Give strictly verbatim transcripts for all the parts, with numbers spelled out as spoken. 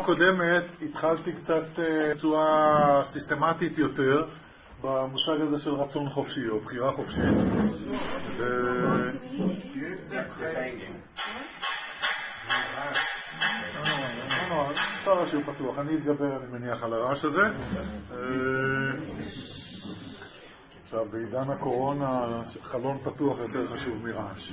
קודמת התחלתי קצת בצורה סיסטמטית יותר במושג הזה של רצון חופשי או בחירה חופשית. אפשר שהוא פתוח, אני אתגבר, אני מניח, על הרעש הזה. עכשיו, בעידן הקורונה חלון פתוח יותר חשוב מרעש.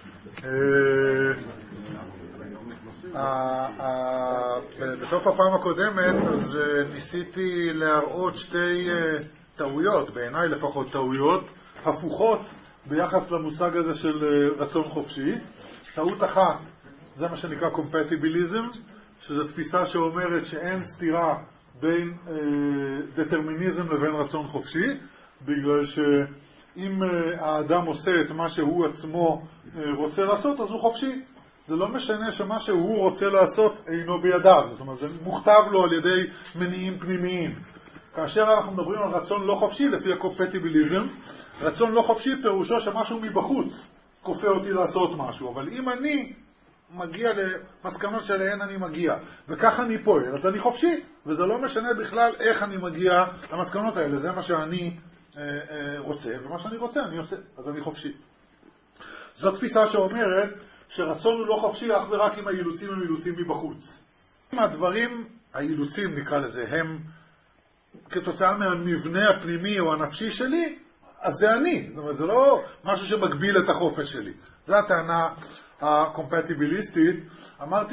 בסוף הפעם הקודמת אז ניסיתי להראות שתי טעויות, בעיניי לפחות טעויות הפוכות ביחס למושג הזה של רצון חופשי. טעות אחת זה מה שנקרא compatibilism, שזו תפיסה שאומרת שאין סתירה בין דטרמיניזם לבין רצון חופשי, בגלל שאם האדם עושה את מה שהוא עצמו רוצה לעשות אז הוא חופשי. זה לא משנה שמה שהוא רוצה לעשות אינו בידיו, זאת אומרת זה מוכתב לו על ידי מניעים פנימיים. כאשר אנחנו מדברים על רצון לא חופשי לפי הקומפטיביליזם, רצון לא חופשי פירושו שמשהו מבחוץ כופה אותי לעשות משהו, אבל אם אני מגיע למסקנות שלהן אני מגיע וכך אני פועל, אז אני חופשי, וזה לא משנה בכלל איך אני מגיע למסקנות האלה, זה מה שאני אה, אה, רוצה, ומה שאני רוצה אני עושה, אז אני חופשי. זו תפיסה שאומרת שרצון הוא לא חופשי אך ורק אם האילוצים הם אילוצים מבחוץ. אם הדברים, האילוצים נקרא לזה, הם כתוצאה מהמבנה הפנימי או הנפשי שלי, אז זה אני. זאת אומרת, זה לא משהו שמגביל את החופש שלי. זו הטענה הקומפטיביליסטית. אמרתי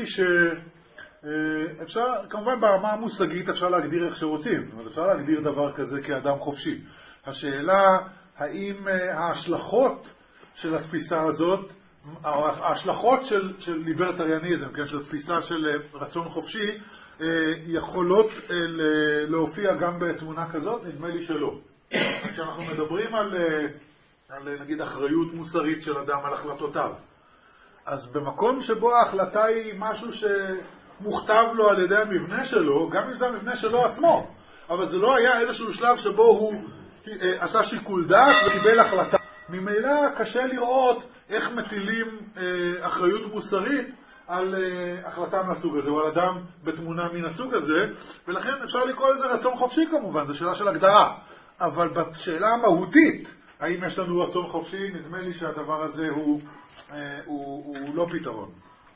שאפשר, כמובן ברמה המושגית אפשר להגדיר איך שרוצים. זאת אומרת, אפשר להגדיר דבר כזה כאדם חופשי. השאלה, האם ההשלכות של התפיסה הזאת, ההשלכות של, של ליברטריאניזם, כן, של תפיסה של רצון חופשי, יכולות להופיע גם בתמונה כזאת? נדמה לי שלא. כשאנחנו מדברים על, על נגיד אחריות מוסרית של אדם על החלטותיו, אז במקום שבו ההחלטה היא משהו שמוכתב לו על ידי המבנה שלו, גם אם זה המבנה שלו עצמו, אבל זה לא היה איזשהו שלב שבו הוא עשה שיקול דעת וקיבל החלטה. ממילא קשה לראות איך מטילים אה, אחריות מוסרית על אה, החלטה מהסוג הזה, או על אדם בתמונה מן הסוג הזה, ולכן אפשר לקרוא לזה רצון חופשי כמובן, זו שאלה של הגדרה. אבל בשאלה המהותית, האם יש לנו רצון חופשי, נדמה לי שהדבר הזה הוא, אה, הוא, הוא לא פתרון.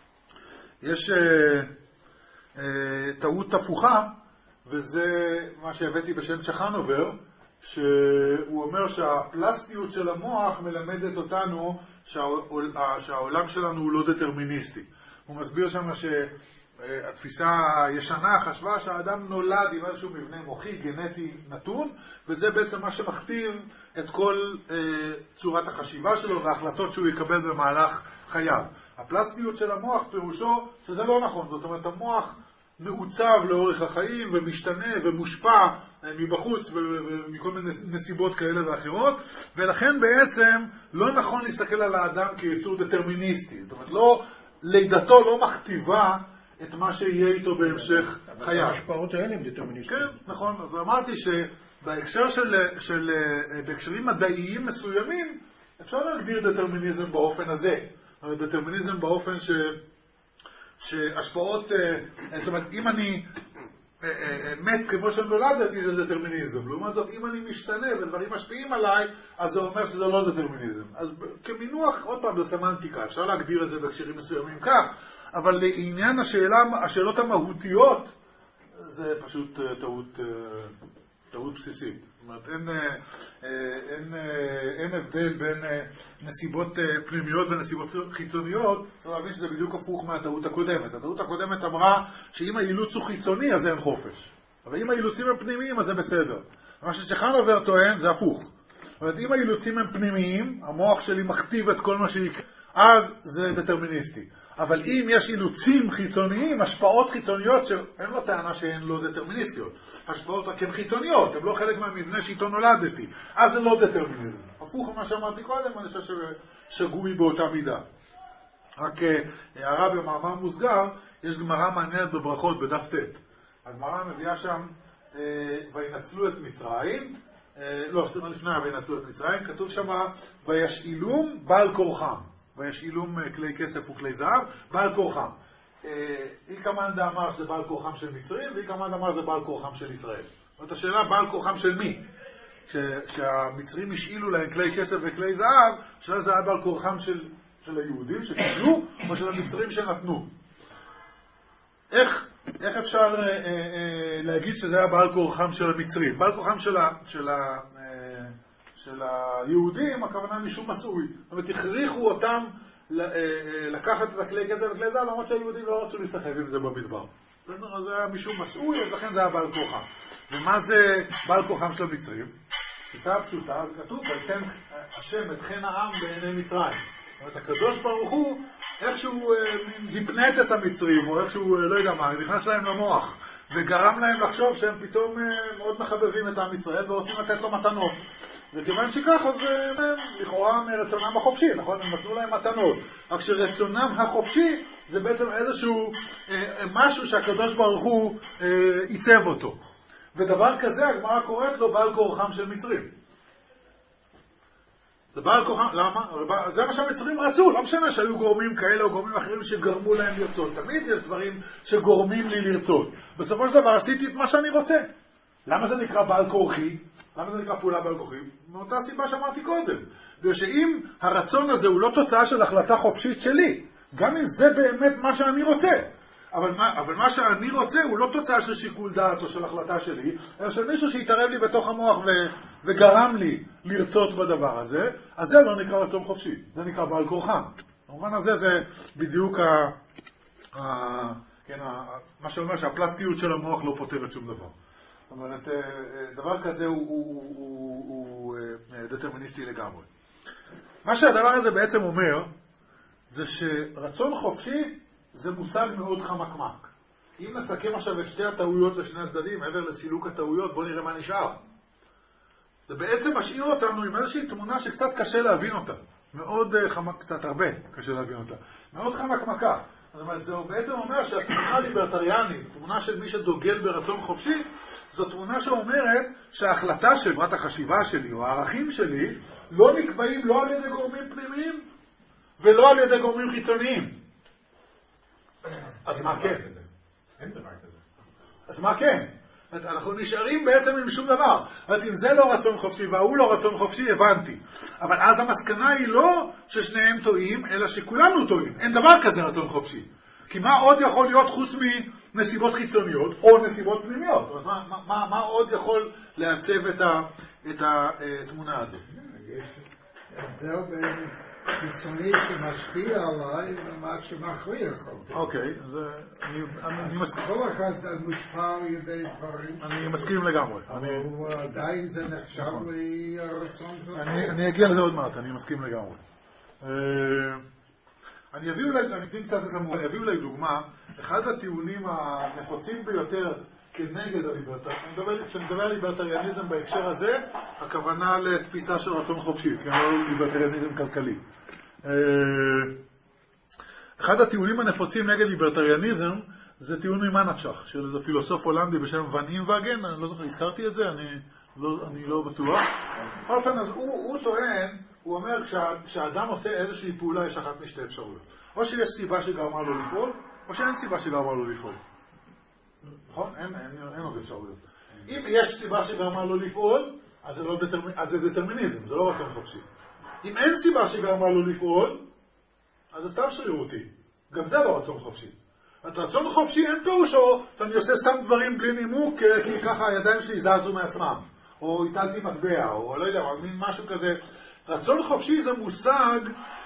יש אה, אה, טעות הפוכה, וזה מה שהבאתי בשם צ'חנובר, שהוא אומר שהפלסטיות של המוח מלמדת אותנו שהעולם שלנו הוא לא דטרמיניסטי. הוא מסביר שם שהתפיסה הישנה חשבה שהאדם נולד עם איזשהו מבנה מוחי גנטי נתון, וזה בעצם מה שמכתיב את כל צורת החשיבה שלו וההחלטות שהוא יקבל במהלך חייו. הפלסטיות של המוח פירושו שזה לא נכון, זאת אומרת המוח מעוצב לאורך החיים ומשתנה ומושפע מבחוץ ומכל מיני נסיבות כאלה ואחרות, ולכן בעצם לא נכון להסתכל על האדם כיצור דטרמיניסטי. זאת אומרת, לא, לידתו לא מכתיבה את מה שיהיה איתו בהמשך חייו. אבל ההשפעות האלה הם דטרמיניסטיים. כן, נכון. אז אמרתי שבהקשר של, של, בהקשרים מדעיים מסוימים, אפשר להגדיר דטרמיניזם באופן הזה. דטרמיניזם באופן ש... שהשפעות, זאת אומרת, אם אני מת כמו שנולדתי זה דטרמיניזם. לעומת זאת, אם אני משתנה ודברים משפיעים עליי, אז זה אומר שזה לא דטרמיניזם. אז כמינוח, עוד פעם, זה סמנטיקה. אפשר להגדיר את זה בהקשרים מסוימים כך, אבל לעניין השאלה, השאלות המהותיות, זה פשוט טעות, טעות בסיסית. זאת אומרת, אין, אין, אין הבדל בין נסיבות פנימיות ונסיבות חיצוניות. צריך להבין שזה בדיוק הפוך מהטעות הקודמת. הטעות הקודמת אמרה שאם האילוץ הוא חיצוני אז אין חופש. אבל אם האילוצים הם פנימיים אז זה בסדר. מה שצ'חנובר טוען זה הפוך. זאת אומרת, אם האילוצים הם פנימיים, המוח שלי מכתיב את כל מה שיקרה, אז זה דטרמיניסטי. אבל אם יש אילוצים חיצוניים, השפעות חיצוניות שהן לא טענה שהן לא דטרמיניסטיות. השפעות רק הן חיצוניות, הן לא חלק מהמבנה שאיתו נולדתי. אז זה לא דטרמיניזם. הפוך ממה שאמרתי קודם, אני חושב ששגוי באותה מידה. רק הערה במאמר מוסגר, יש גמרא מעניינת בברכות בדף ט'. הגמרא מביאה שם, וינצלו את מצרים, לא, סליחה לפני וינצלו את מצרים, כתוב שם, וישאילום בעל כורחם. וישאילום כלי כסף וכלי זהב, בעל כורחם. איקמן אמר שזה בעל כורחם של מצרים, ואיקמן אמר שזה בעל כורחם של ישראל. זאת השאלה, בעל כורחם של מי? שהמצרים השאילו להם כלי כסף וכלי זהב, השאלה זה היה בעל כורחם של, של היהודים שקיבלו, או של המצרים שנתנו. איך, איך אפשר אה, אה, להגיד שזה היה בעל כורחם של המצרים? בעל כורחם של, ה, של, ה, אה, של היהודים, הכוונה משום מסעוי. זאת אומרת, הכריחו אותם לקחת את הכלי כסף וכלי זהב, למרות שהיהודים לא רצו להסתחב עם זה במדבר. אז זה היה משום מסעוי, אז לכן זה היה בעל כורחם. ומה זה בעל כורחם של המצרים? שיטה פשוטה, כתוב, ויתן השם את חן העם בעיני מצרים. זאת אומרת, הקדוש ברוך הוא, איכשהו הפנט את המצרים, או איכשהו, לא יודע מה, נכנס להם למוח, וגרם להם לחשוב שהם פתאום מאוד מחבבים את עם ישראל, ורוצים לתת לו מתנות. וכיוון שכך, אז הם לכאורה מרצונם החופשי, נכון? הם נתנו להם מתנות. רק שרצונם החופשי זה בעצם איזשהו אה, משהו שהקדוש ברוך הוא אה, עיצב אותו. ודבר כזה, הגמרא קוראת לו בעל כורחם של מצרים. זה בעל כורחם, למה? זה מה שהמצרים רצו, לא משנה שהיו גורמים כאלה או גורמים אחרים שגרמו להם לרצות. תמיד יש דברים שגורמים לי לרצות. בסופו של דבר עשיתי את מה שאני רוצה. למה זה נקרא בעל כורחי? למה זה נקרא פעולה בעל כורחי? מאותה סיבה שאמרתי קודם. ושאם הרצון הזה הוא לא תוצאה של החלטה חופשית שלי, גם אם זה באמת מה שאני רוצה, אבל מה, אבל מה שאני רוצה הוא לא תוצאה של שיקול דעת או של החלטה שלי, אלא של מישהו שהתערב לי בתוך המוח ו, וגרם לי לרצות בדבר הזה, אז זה לא נקרא רצון חופשי, זה נקרא בעל כורחם. במובן הזה זה בדיוק ה, ה, כן, ה, מה שאומר שהפלסטיות של המוח לא פותרת שום דבר. זאת אומרת, דבר כזה הוא, הוא, הוא, הוא, הוא דטרמיניסטי לגמרי. מה שהדבר הזה בעצם אומר, זה שרצון חופשי זה מושג מאוד חמקמק. אם נסכם עכשיו את שתי הטעויות לשני הצדדים, מעבר לסילוק הטעויות, בואו נראה מה נשאר. זה בעצם משאיר אותנו עם איזושהי תמונה שקצת קשה להבין אותה. מאוד חמק, קצת הרבה קשה להבין אותה. מאוד חמקמקה. זאת אומרת, זה בעצם אומר שהתמונה הליברטריאנית, תמונה של מי שדוגל ברצון חופשי, זו תמונה שאומרת שההחלטה של בת החשיבה שלי או הערכים שלי לא נקבעים לא על ידי גורמים פנימיים ולא על ידי גורמים חיצוניים. אז מה כן? אין דבר כזה. אז מה כן? אנחנו נשארים בעצם עם שום דבר. אז אם זה לא רצון חופשי והוא לא רצון חופשי, הבנתי. אבל אז המסקנה היא לא ששניהם טועים, אלא שכולנו טועים. אין דבר כזה רצון חופשי. כי מה עוד יכול להיות חוץ מנסיבות חיצוניות או נסיבות פנימיות? אז מה, מה, מה עוד יכול לעצב את, ה, את התמונה הזאת? זהו בין חיצוני שמשפיע עליי ומה שמכריח אותי. אוקיי, אז אני מסכים. כל אחד מושפע על ידי דברים. אני מסכים לגמרי. אבל עדיין זה נחשב לי הרצון שלך. אני אגיע לזה עוד מעט, אני מסכים לגמרי. אני אביא אולי, אני אתן קצת את המורה, אביא אולי דוגמה, אחד הטיעונים הנפוצים ביותר כנגד הליברטריאניזם, כשאני מדבר על ליברטריאניזם בהקשר הזה, הכוונה לתפיסה של רצון חופשי, כי לא ליברטריאניזם כלכלי. אחד הטיעונים הנפוצים נגד ליברטריאניזם זה טיעון ממה נפשך, של איזה פילוסוף הולנדי בשם ון אינווגן, אני לא זוכר, הזכרתי את זה, אני לא, אני לא בטוח. בכל אופן, אז הוא, הוא טוען, הוא אומר, כשהאדם עושה איזושהי פעולה, יש אחת משתי אפשרויות. או שיש סיבה שגרמה לו לפעול, או שאין סיבה שגרמה לו לפעול. נכון? אין, אין, אין עוד אפשרויות. אם יש סיבה שגרמה לו לפעול, אז זה, לא דטרמ... אז זה דטרמיניזם, זה לא רצון חופשי. אם אין סיבה שגרמה לו לפעול, אז זה סתם שרירותי. גם זה לא רצון חופשי. את רצון חופשי אין פירושו, שאני עושה סתם דברים בלי נימוק, כי ככה הידיים שלי זזו מעצמם. או הטלתי מטבע, או לא יודע, מין משהו כזה. רצון חופשי זה מושג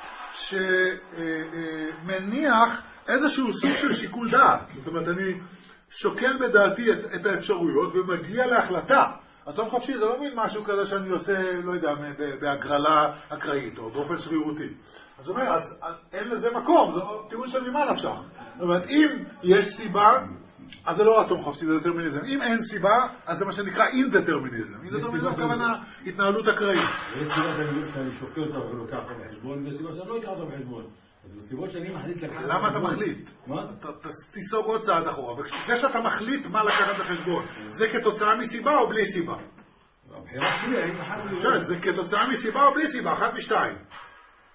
שמניח איזשהו סוג של שיקול דעת. זאת אומרת, אני שוקל בדעתי את, את האפשרויות ומגיע להחלטה. רצון חופשי זה לא מין משהו כזה שאני עושה, לא יודע, בהגרלה אקראית או באופן שרירותי. אז הוא אומר, אז, אז אין לזה מקום, זה טיעון של ממה נפשך. זאת אומרת, אם יש סיבה, אז זה לא רצון חופשי, זה דטרמיניזם. אם אין סיבה, אז זה מה שנקרא אינדטרמיניזם. אינדטרמיניזם הכוונה התנהלות אקראית. יש סיבה שאני שוקל אותה ולוקח אותה בחשבון, ויש סיבה שאני לא אקח אותה בחשבון. אז בסיבות שאני מחליט לקחת... למה אתה מחליט? מה? אתה תיסוג עוד צעד אחורה. זה שאתה מחליט מה לקחת בחשבון, זה כתוצאה מסיבה או בלי סיבה? הבחירה שלי, אני מחליט... זה כתוצאה מסיבה או בלי סיבה, אחת משתיים.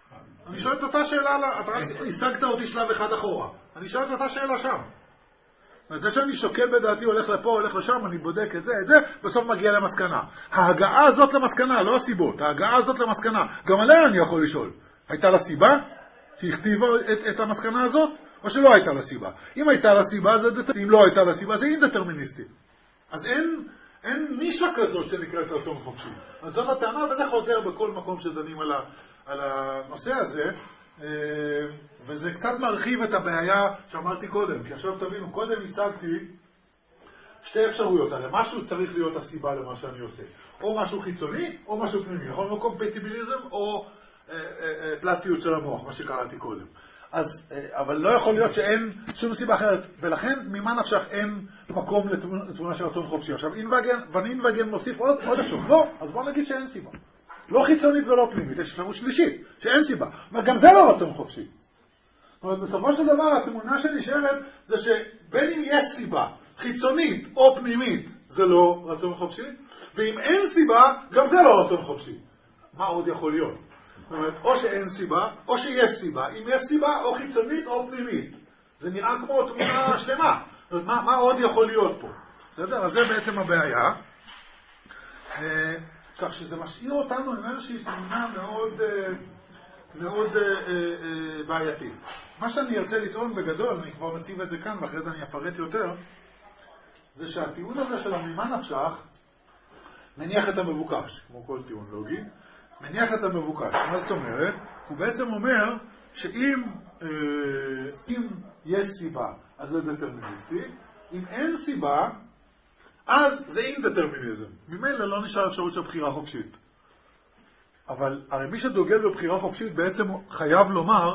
אני שואל את אותה שאלה, אתה רק השגת אותי שלב אחד אחורה. אני שואל את אותה שאלה שם. זה שאני שוקל בדעתי, הולך לפה, הולך לשם, אני בודק את זה, את זה, בסוף מגיע למסקנה. ההגעה הזאת למסקנה, לא הסיבות, ההגעה הזאת למסקנה, גם עליה אני יכול לשאול. הייתה לה סיבה שהכתיבה את, את המסקנה הזאת, או שלא הייתה לה סיבה? אם הייתה לה סיבה, זה דטר... אם לא הייתה לה סיבה, זה אינדטרמיניסטי. אז אין, אין נישה כזאת שנקראת רצון חופשי. אז זאת הטענה, וזה חוזר בכל מקום שדנים על, ה, על הנושא הזה, וזה קצת מרחיב את הבעיה שאמרתי קודם, כי עכשיו תבינו, קודם הצגתי שתי אפשרויות, הרי משהו צריך להיות הסיבה למה שאני עושה, או משהו חיצוני, או משהו פנימי, נכון? או קומפטיביליזם, או אה, אה, אה, פלסטיות של המוח, מה שקראתי קודם. אז, אה, אבל לא יכול להיות שאין שום סיבה אחרת, ולכן ממה נפשך אין מקום לתמונה של רצון חופשי. עכשיו, ונין וגן מוסיף עוד, עוד אפשר, לא, אז בוא נגיד שאין סיבה. לא חיצונית ולא פנימית, יש אפשרות שלישית, שאין סיבה, אבל גם זה לא רצון חופשי. זאת אומרת, בסופו של דבר, התמונה שנשארת זה שבין אם יש סיבה חיצונית או פנימית, זה לא רצון חופשי, ואם אין סיבה, גם זה לא רצון חופשי. מה עוד יכול להיות? זאת אומרת, או שאין סיבה, או שיש סיבה. אם יש סיבה, או חיצונית או פנימית. זה נראה כמו תמונה שלמה. זאת אומרת, מה, מה עוד יכול להיות פה? בסדר? אז זה בעצם הבעיה. כך שזה משאיר אותנו עם איזושהי תמונה מאוד, מאוד בעייתית. מה שאני ארצה לטעון בגדול, אני כבר מציב את זה כאן ואחרי זה אני אפרט יותר, זה שהטיעון הזה של ממה נפשך מניח את המבוקש, כמו כל טיעון לוגי, מניח את המבוקש. מה זאת אומרת? הוא בעצם אומר שאם אה, אם יש סיבה, אז זה דטרמיניסטי, אם אין סיבה, אז זה אינדטרמיניזם. ממילא לא נשאר אפשרות של בחירה חופשית. אבל הרי מי שדוגל בבחירה חופשית בעצם חייב לומר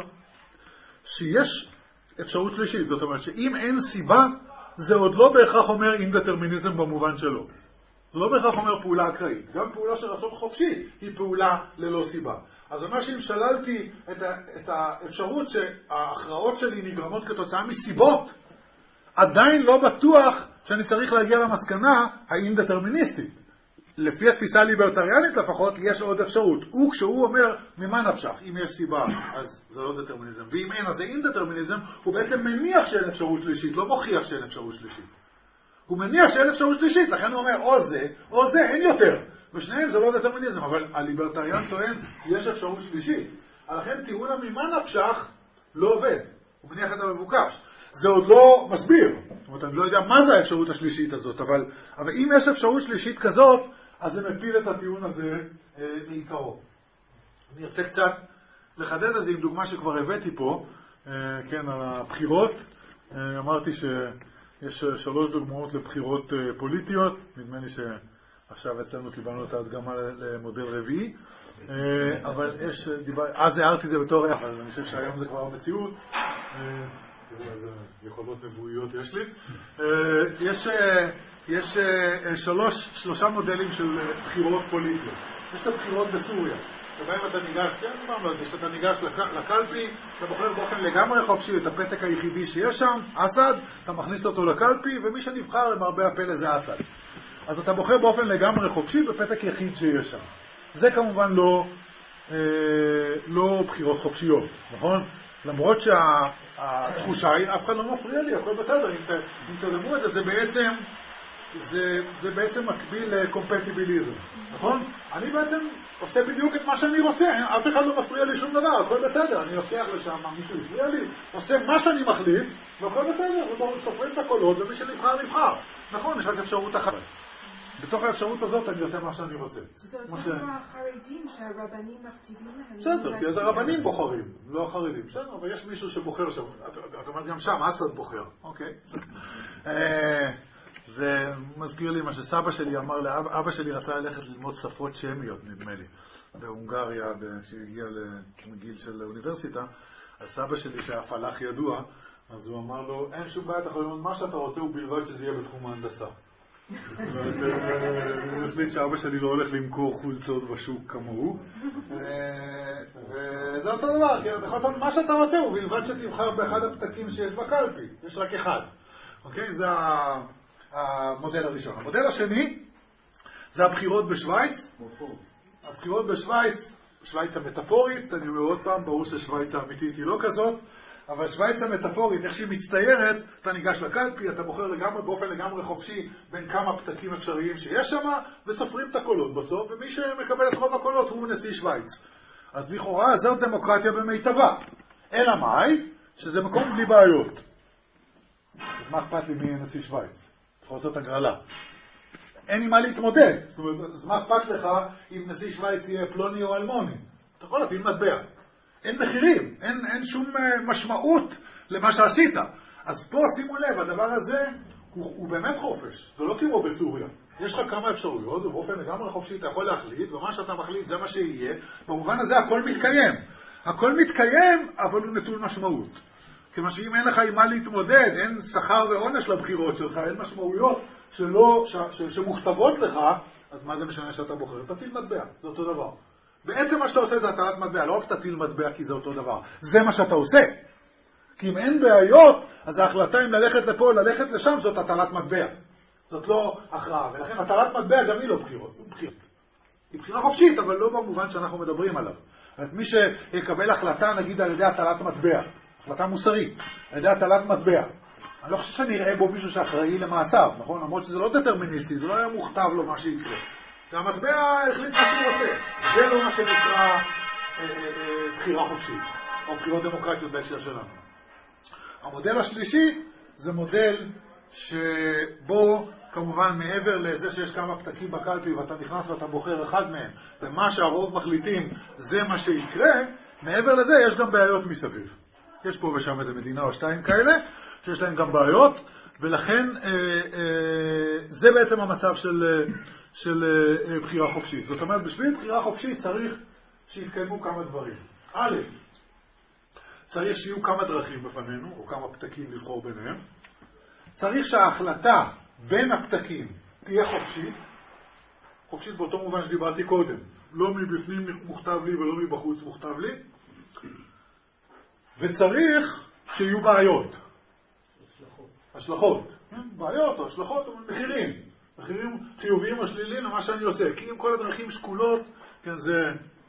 שיש אפשרות שלישית. זאת אומרת שאם אין סיבה, זה עוד לא בהכרח אומר אינדטרמיניזם במובן שלו. זה לא בהכרח אומר פעולה אקראית. גם פעולה של רצון חופשי היא פעולה ללא סיבה. אז זה אומר שאם שללתי את, ה- את האפשרות שההכרעות שלי נגרמות כתוצאה מסיבות, עדיין לא בטוח שאני צריך להגיע למסקנה האינדטרמיניסטית. לפי התפיסה הליברטריאנית לפחות יש עוד אפשרות. הוא כשהוא אומר ממה נפשך, אם יש סיבה אז זה לא דטרמיניזם, ואם אין אז זה אינדטרמיניזם, הוא בעצם מניח שאין אפשרות שלישית, לא מוכיח שאין אפשרות שלישית. הוא מניח שאין אפשרות שלישית, לכן הוא אומר או זה או זה, אין יותר. ושניהם זה לא דטרמיניזם, אבל הליברטריאן טוען יש אפשרות שלישית. לכן טיעון ממה נפשך לא עובד, הוא מניח את המבוקש. זה עוד לא מסביר, זאת אומרת, אני לא יודע מה זה האפשרות השלישית הזאת, אבל, אבל אם יש אפשרות שלישית כזאת, אז זה מפיל את הטיעון הזה אה, מעיקרו. אני ארצה קצת לחדד את זה עם דוגמה שכבר הבאתי פה, אה, כן, על הבחירות. אה, אמרתי שיש שלוש דוגמאות לבחירות אה, פוליטיות, נדמה לי שעכשיו אצלנו קיבלנו את ההדגמה למודל רביעי, אה, אבל יש, דיבר, אז הערתי את זה בתור ריח, אבל אני חושב שהיום זה כבר המציאות. אה, איזה יכולות נבואיות יש לי. יש, יש שלוש, שלושה מודלים של בחירות פוליטיות. יש את הבחירות בסוריה, שבהם אתה ניגש, כן, כשאתה ניגש לקלפי, אתה בוחר באופן לגמרי חופשי את הפתק היחידי שיש שם, אסד, אתה מכניס אותו לקלפי, ומי שנבחר למרבה הפלא זה אסד. אז אתה בוחר באופן לגמרי חופשי בפתק יחיד שיש שם. זה כמובן לא, לא בחירות חופשיות, נכון? למרות שהתחושה היא, אף אחד לא מפריע לי, הכל בסדר, אם תדמו את זה, זה בעצם, זה, זה בעצם מקביל לקומפטיביליזם, נכון? אני בעצם עושה בדיוק את מה שאני רוצה, אף אחד לא מפריע לי שום דבר, הכל בסדר, אני לוקח לשם, מישהו יפריע לי, עושה מה שאני מחליט, והכל בסדר, סופרים את הקולות, ומי שנבחר נבחר, נכון, יש רק אפשרות אחת. בתוך האפשרות הזאת אני עושה מה שאני רוצה. זה אותו כמו החרדים שהרבנים מכתיבים להם. בסדר, כי אז הרבנים בוחרים, לא החרדים. בסדר, אבל יש מישהו שבוחר שם. את אומרת גם שם, אסד בוחר. אוקיי. זה מזכיר לי מה שסבא שלי אמר לאבא שלי, רצה ללכת ללמוד שפות שמיות, נדמה לי, בהונגריה, כשהגיע לגיל של האוניברסיטה. אז סבא שלי שהיה פלאח ידוע, אז הוא אמר לו, אין שום בעיה, אתה יכול ללמוד מה שאתה רוצה, ובלבד שזה יהיה בתחום ההנדסה. אני מחליט שאבא שלי לא הולך למכור חולצות בשוק כמוהו, וזה אותו דבר, כי אתה יכול לעשות מה שאתה רוצה, ובלבד שתבחר באחד הפתקים שיש בקלפי, יש רק אחד. אוקיי? זה המודל הראשון. המודל השני זה הבחירות בשוויץ. הבחירות בשוויץ שוויץ המטאפורית, אני אומר עוד פעם, ברור ששוויץ האמיתית היא לא כזאת, אבל שוויץ המטאפורית, איך שהיא מצטיירת, אתה ניגש לקלפי, אתה בוחר לגמרי, באופן לגמרי חופשי בין כמה פתקים אפשריים שיש שם, וסופרים את הקולות בסוף, ומי שמקבל את רוב הקולות הוא נשיא שוויץ. אז לכאורה זאת דמוקרטיה במיטבה. אלא מאי? שזה מקום בלי בעיות. אז מה אכפת לי מי נשיא שוויץ? צריך לעשות הגרלה. אין לי מה להתמודד. זאת אומרת, אז מה אכפת לך אם נשיא שוויץ יהיה פלוני או אלמוני? אתה יכול להטיל מטבע. אין מחירים, אין, אין שום משמעות למה שעשית. אז פה שימו לב, הדבר הזה הוא, הוא באמת חופש. זה לא כמו בסוריה. יש לך כמה אפשרויות, ובאופן לגמרי חופשי אתה יכול להחליט, ומה שאתה מחליט זה מה שיהיה. במובן הזה הכל מתקיים. הכל מתקיים, אבל הוא נטול משמעות. כיוון שאם אין לך עם מה להתמודד, אין שכר ועונש לבחירות שלך, אין משמעויות שלא, ש, ש, שמוכתבות לך, אז מה זה משנה שאתה בוחר? תטיל מטבע, זה אותו דבר. בעצם מה שאתה עושה זה הטלת מטבע, לא רק תטיל מטבע כי זה אותו דבר. זה מה שאתה עושה. כי אם אין בעיות, אז ההחלטה אם ללכת לפה או ללכת לשם זאת הטלת מטבע. זאת לא הכרעה, ולכן הטלת מטבע גם היא לא בחירות. בחירות. היא בחירה חופשית, אבל לא במובן שאנחנו מדברים עליו. מי שיקבל החלטה, נגיד על ידי הטלת מטבע, החלטה מוסרית, על ידי הטלת מטבע, אני לא חושב שאני אראה בו מישהו שאחראי למעשיו, נכון? למרות שזה לא דטרמיניסטי, זה לא היה מוכתב לו מה שיקרה. והמטבע החליט מה שהוא רוצה. זה לא מה שנקרא בחירה חופשית, או בחירות דמוקרטיות בהקשר שלנו. המודל השלישי זה מודל שבו כמובן מעבר לזה שיש כמה פתקים בקלפי ואתה נכנס ואתה בוחר אחד מהם, ומה שהרוב מחליטים זה מה שיקרה, מעבר לזה יש גם בעיות מסביב. יש פה ושם איזה מדינה או שתיים כאלה, שיש להם גם בעיות, ולכן אה, אה, זה בעצם המצב של, של אה, בחירה חופשית. זאת אומרת, בשביל בחירה חופשית צריך שיתקיימו כמה דברים. א', צריך שיהיו כמה דרכים בפנינו, או כמה פתקים לבחור ביניהם. צריך שההחלטה בין הפתקים תהיה חופשית, חופשית באותו מובן שדיברתי קודם, לא מבפנים מוכתב לי ולא מבחוץ מוכתב לי, וצריך שיהיו בעיות. השלכות. השלכות. בעיות או השלכות או מחירים. מחירים חיוביים או שליליים למה שאני עושה. כי אם כל הדרכים שקולות, כן זה...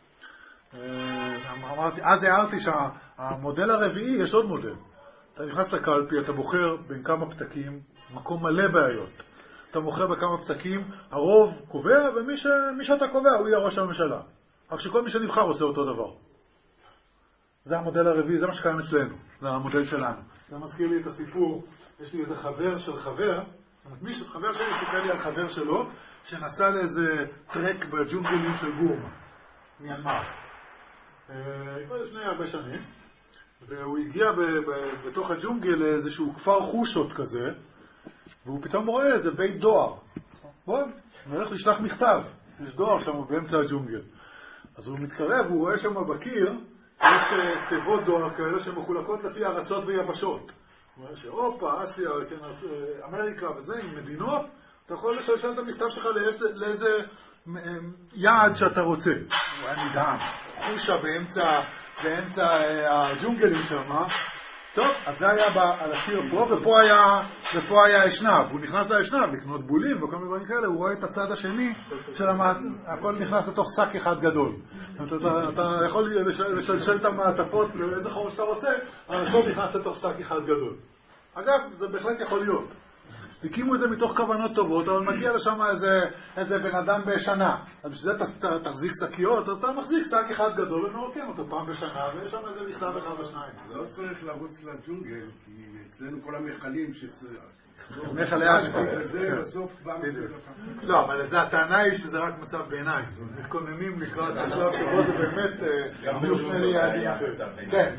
אמרתי, אז הערתי שהמודל הרביעי, יש עוד מודל. אתה נכנס לקלפי, אתה בוחר בין כמה פתקים, מקום מלא בעיות. אתה בוחר בכמה פתקים, הרוב קובע, ומי ש... מי שאתה קובע הוא יהיה ראש הממשלה. רק שכל מי שנבחר עושה אותו דבר. זה המודל הרביעי, זה מה שקיים אצלנו, זה המודל שלנו. זה מזכיר לי את הסיפור, יש לי איזה חבר של חבר, מישהו, חבר שלי סיפר לי על חבר שלו, שנסע לאיזה טרק בג'ונגלים של בורמה, מיינמר. כבר לפני הרבה שנים, והוא הגיע ב- ב- בתוך הג'ונגל לאיזשהו כפר חושות כזה, והוא פתאום רואה איזה בית דואר. בוא, אני הולך לשלח מכתב, יש דואר שם באמצע הג'ונגל. אז הוא מתקרב, הוא רואה שם בקיר, יש תיבות דואר כאלה שמחולקות לפי ארצות ויבשות. הוא אומר שאירופה, אסיה, אמריקה וזה, עם מדינות, אתה יכול לשלשל את המכתב שלך לאיזה, לאיזה יעד שאתה רוצה. הוא היה נדהם. חושה באמצע, באמצע הג'ונגלים שם, טוב, אז זה היה על השיר פה, ופה היה, ופה היה אשנב. הוא נכנס לאשנב לקנות בולים וכל מיני דברים כאלה, הוא רואה את הצד השני של המעט... הכל נכנס לתוך שק אחד גדול. אתה, אתה יכול לשלשל את המעטפות לאיזה חור שאתה רוצה, אבל הכל נכנס לתוך שק אחד גדול. אגב, זה בהחלט יכול להיות. הקימו את זה מתוך כוונות טובות, אבל מגיע לשם איזה, איזה בן אדם בשנה. אז בשביל זה תחזיק שקיות, אתה מחזיק שק אחד גדול ומרוקן אותו פעם בשנה, ויש שם איזה מכתב אחד בשניים. לא צריך לרוץ לג'ונגל, כי אצלנו כל המכלים שצריך. מכלי אשפה. זה בסוף בא מצב. לא, אבל זה הטענה היא שזה רק מצב ביניים. מתכוננים לקראת השלב שבו זה באמת יופנה ליעדים אחרים. כן.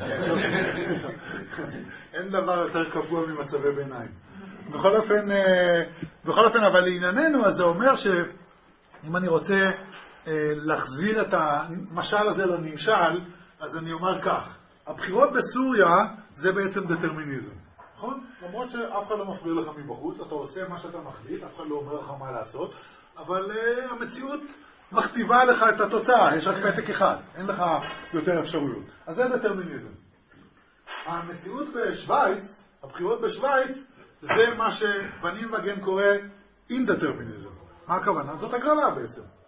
אין דבר יותר קבוע ממצבי ביניים. בכל אופן, בכל אופן, אבל לענייננו, אז זה אומר שאם אני רוצה להחזיר את המשל הזה לנמשל, אז אני אומר כך, הבחירות בסוריה זה בעצם דטרמיניזם, נכון? למרות שאף אחד לא מפריע לך מבחוץ, אתה עושה מה שאתה מחליט, אף אחד לא אומר לך מה לעשות, אבל המציאות מכתיבה לך את התוצאה, יש רק פתק אחד, אין לך יותר אפשרויות. אז זה דטרמיניזם. המציאות בשוויץ, הבחירות בשוויץ, זה מה שבנין מגן קורא אינדטרמיניזם. מה הכוונה? זאת הגרלה בעצם.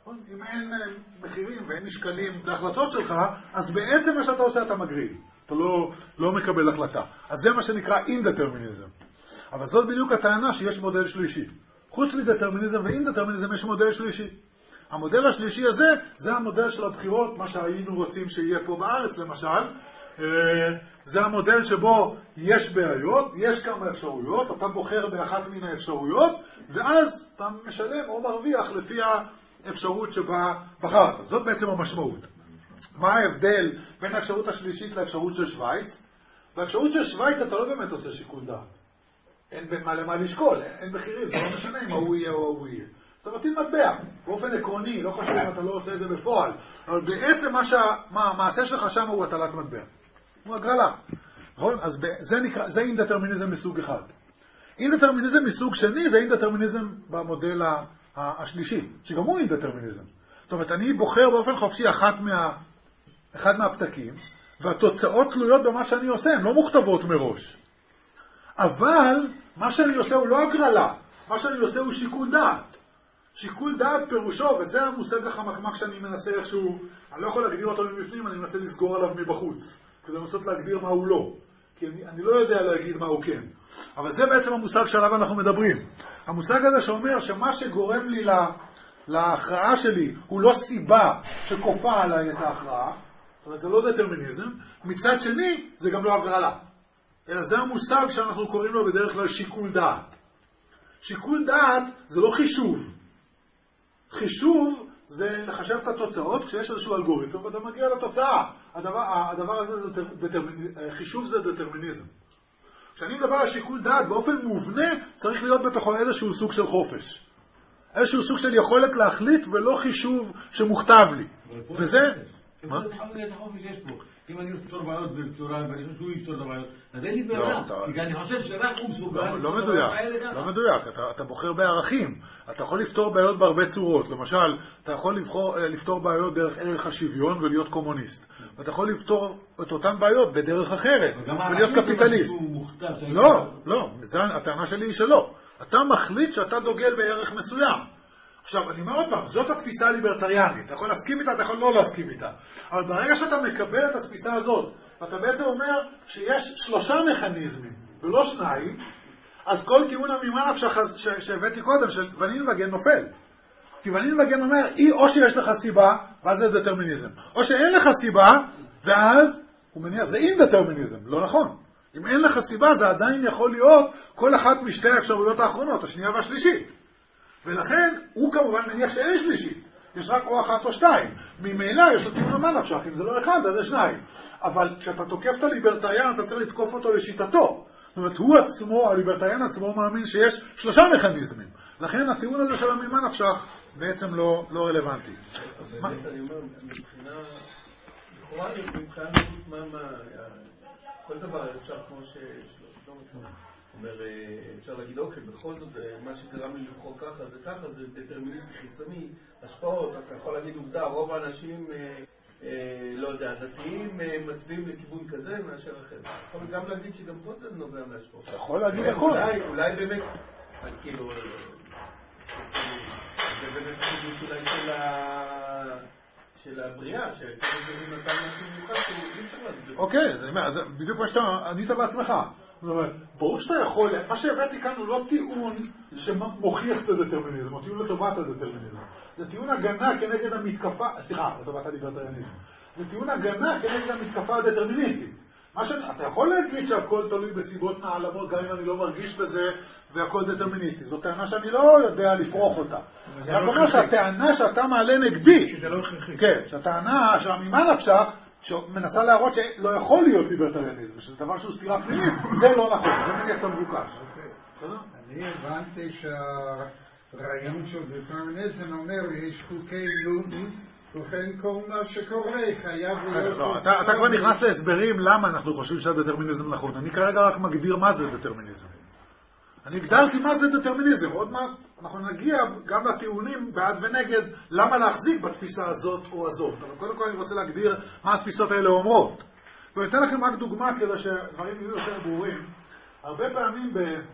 אם אין מחירים ואין משקלים בהחלטות שלך, אז בעצם מה שאתה עושה אתה מגריל. אתה לא, לא מקבל החלטה. אז זה מה שנקרא אינדטרמיניזם. אבל זאת בדיוק הטענה שיש מודל שלישי. חוץ מדטרמיניזם ואינדטרמיניזם יש מודל שלישי. המודל השלישי הזה זה המודל של הבחירות, מה שהיינו רוצים שיהיה פה בארץ למשל. זה המודל שבו יש בעיות, יש כמה אפשרויות, אתה בוחר באחת מן האפשרויות, ואז אתה משלם או מרוויח לפי האפשרות שבה בחרת. זאת בעצם המשמעות. מה ההבדל בין האפשרות השלישית לאפשרות של שוויץ? באפשרות של שוויץ אתה לא באמת עושה שיקול דעת. אין בין מה למה לשקול, אין מחירים, זה לא משנה אם הוא יהיה או הוא יהיה. אתה מטיל מטבע, באופן עקרוני, לא חשוב אם אתה לא עושה את זה בפועל, אבל בעצם מה שהמעשה שלך שם הוא הטלת מטבע. הוא הגרלה. נכון? אז זה נקרא, זה אינדטרמיניזם מסוג אחד. אינדטרמיניזם מסוג שני זה אינדטרמיניזם במודל השלישי, שגם הוא אינדטרמיניזם. זאת אומרת, אני בוחר באופן חופשי אחת מה, אחד מהפתקים, והתוצאות תלויות במה שאני עושה, הן לא מוכתבות מראש. אבל מה שאני עושה הוא לא הגרלה, מה שאני עושה הוא שיקול דעת. שיקול דעת פירושו, וזה המושג החמקמק שאני מנסה איכשהו, אני לא יכול להגדיר אותו מבפנים, אני מנסה לסגור עליו מבחוץ, כדי לנסות להגדיר מה הוא לא. כי אני, אני לא יודע להגיד מה הוא כן. אבל זה בעצם המושג שעליו אנחנו מדברים. המושג הזה שאומר שמה שגורם לי לה, להכרעה שלי הוא לא סיבה שכופה עליי את ההכרעה, זאת אומרת, זה לא דטרמיניזם. מצד שני, זה גם לא הגרלה. אלא זה המושג שאנחנו קוראים לו בדרך כלל שיקול דעת. שיקול דעת זה לא חישוב. חישוב זה לחשב את התוצאות כשיש איזשהו אלגוריתם ואתה מגיע לתוצאה. הדבר, הדבר הזה זה דטרמיניזם. חישוב זה דטרמיניזם. כשאני מדבר על שיקול דעת, באופן מובנה צריך להיות בתוכו איזשהו סוג של חופש. איזשהו סוג של יכולת להחליט ולא חישוב שמוכתב לי. וזה... מה? אם אני לפתור בעיות בצורה, ואני חושב שהוא יפתור את הבעיות, אז אין לי בעיה, כי אני חושב שרק הוא מסוגל... לא מדויק, לא מדויק, אתה בוחר בערכים. אתה יכול לפתור בעיות בהרבה צורות. למשל, אתה יכול לפתור בעיות דרך ערך השוויון ולהיות קומוניסט. ואתה יכול לפתור את אותן בעיות בדרך אחרת, ולהיות קפיטליסט. לא, לא, הטענה שלי היא שלא. אתה מחליט שאתה דוגל בערך מסוים. עכשיו, אני אומר עוד פעם, זאת התפיסה הליברטריאנית. אתה יכול להסכים איתה, אתה יכול לא להסכים איתה. אבל ברגע שאתה מקבל את התפיסה הזאת, ואתה בעצם אומר שיש שלושה מכניזמים, ולא שניים, אז כל טיעון הממה שהבאתי קודם, של ונין וגן נופל. כי ונין וגן אומר, או שיש לך סיבה, ואז זה דטרמיניזם. או שאין לך סיבה, ואז הוא מניח, זה אינדטרמיניזם, לא נכון. אם אין לך סיבה, זה עדיין יכול להיות כל אחת משתי האפשרויות האחרונות, השנייה והשלישית. ולכן הוא כמובן מניח שאין שלישי, יש רק או אחת או שתיים. ממילא יש לו טיעון המן נפשך, אם זה לא אחד, אז זה שניים. אבל כשאתה תוקף את הליברטריאן, אתה צריך לתקוף אותו לשיטתו. זאת אומרת, הוא עצמו, הליברטריאן עצמו מאמין שיש שלושה מכניזמים. לכן הטיעון הזה של הממן נפשך בעצם לא, לא רלוונטי. אני אומר, מבחינה, לכאורה, מבחינה מה, כל דבר אפשר כמו שלא מצא. אומר, אפשר להגיד, אוקיי, בכל זאת, מה שגרם לי לבחור ככה זה ככה, זה דטרמיניזם חיצוני, השפעות, אתה יכול להגיד עובדה, רוב האנשים, לא יודע, דתיים מצביעים לכיוון כזה מאשר אחר. אתה יכול גם להגיד שגם פה זה נובע מהשפעות. אתה יכול להגיד הכל. אולי באמת, כאילו, זה באמת חידוש אולי של של הבריאה, שכאילו זה נתן משהו מיוחד, שהוא אי אפשר להגיד. אוקיי, זה בדיוק מה שאתה ענית בעצמך. זאת אומרת, ברור שאתה יכול, מה שהבאתי כאן הוא לא טיעון שמוכיח את הדטרמיניזם, או טיעון לטובת הדטרמיניזם. זה טיעון הגנה כנגד המתקפה, סליחה, לטובת הליברטריאניזם. זה טיעון הגנה כנגד המתקפה הדטרמיניסטית. מה שאתה, אתה יכול להגיד שהכל תלוי בסיבות נעלמות, גם אם אני לא מרגיש בזה, והכל דטרמיניסטי. זו טענה שאני לא יודע לפרוח אותה. אני אומר שהטענה שאתה מעלה נגדי, שזה לא הכרחי. כן, שהטענה שהממה נפשך, שמנסה להראות שלא יכול להיות ליברטריאניזם, שזה דבר שהוא סתירה פנימית, זה לא נכון, זה מניח את המבוקש. אני הבנתי שהרעיון של דטרמיניזם אומר, יש חוקי ניוטון, וכן כל מה שקורה חייב להיות... אתה כבר נכנס להסברים למה אנחנו חושבים שהדטרמיניזם נכון. אני כרגע רק מגדיר מה זה דטרמיניזם. אני הגדרתי מה זה דטרמיניזם. עוד מעט אנחנו נגיע גם לטיעונים בעד ונגד למה להחזיק בתפיסה הזאת או הזאת. אבל קודם כל אני רוצה להגדיר מה התפיסות האלה אומרות. ואתן לכם רק דוגמה כדי שדברים יהיו יותר ברורים. הרבה פעמים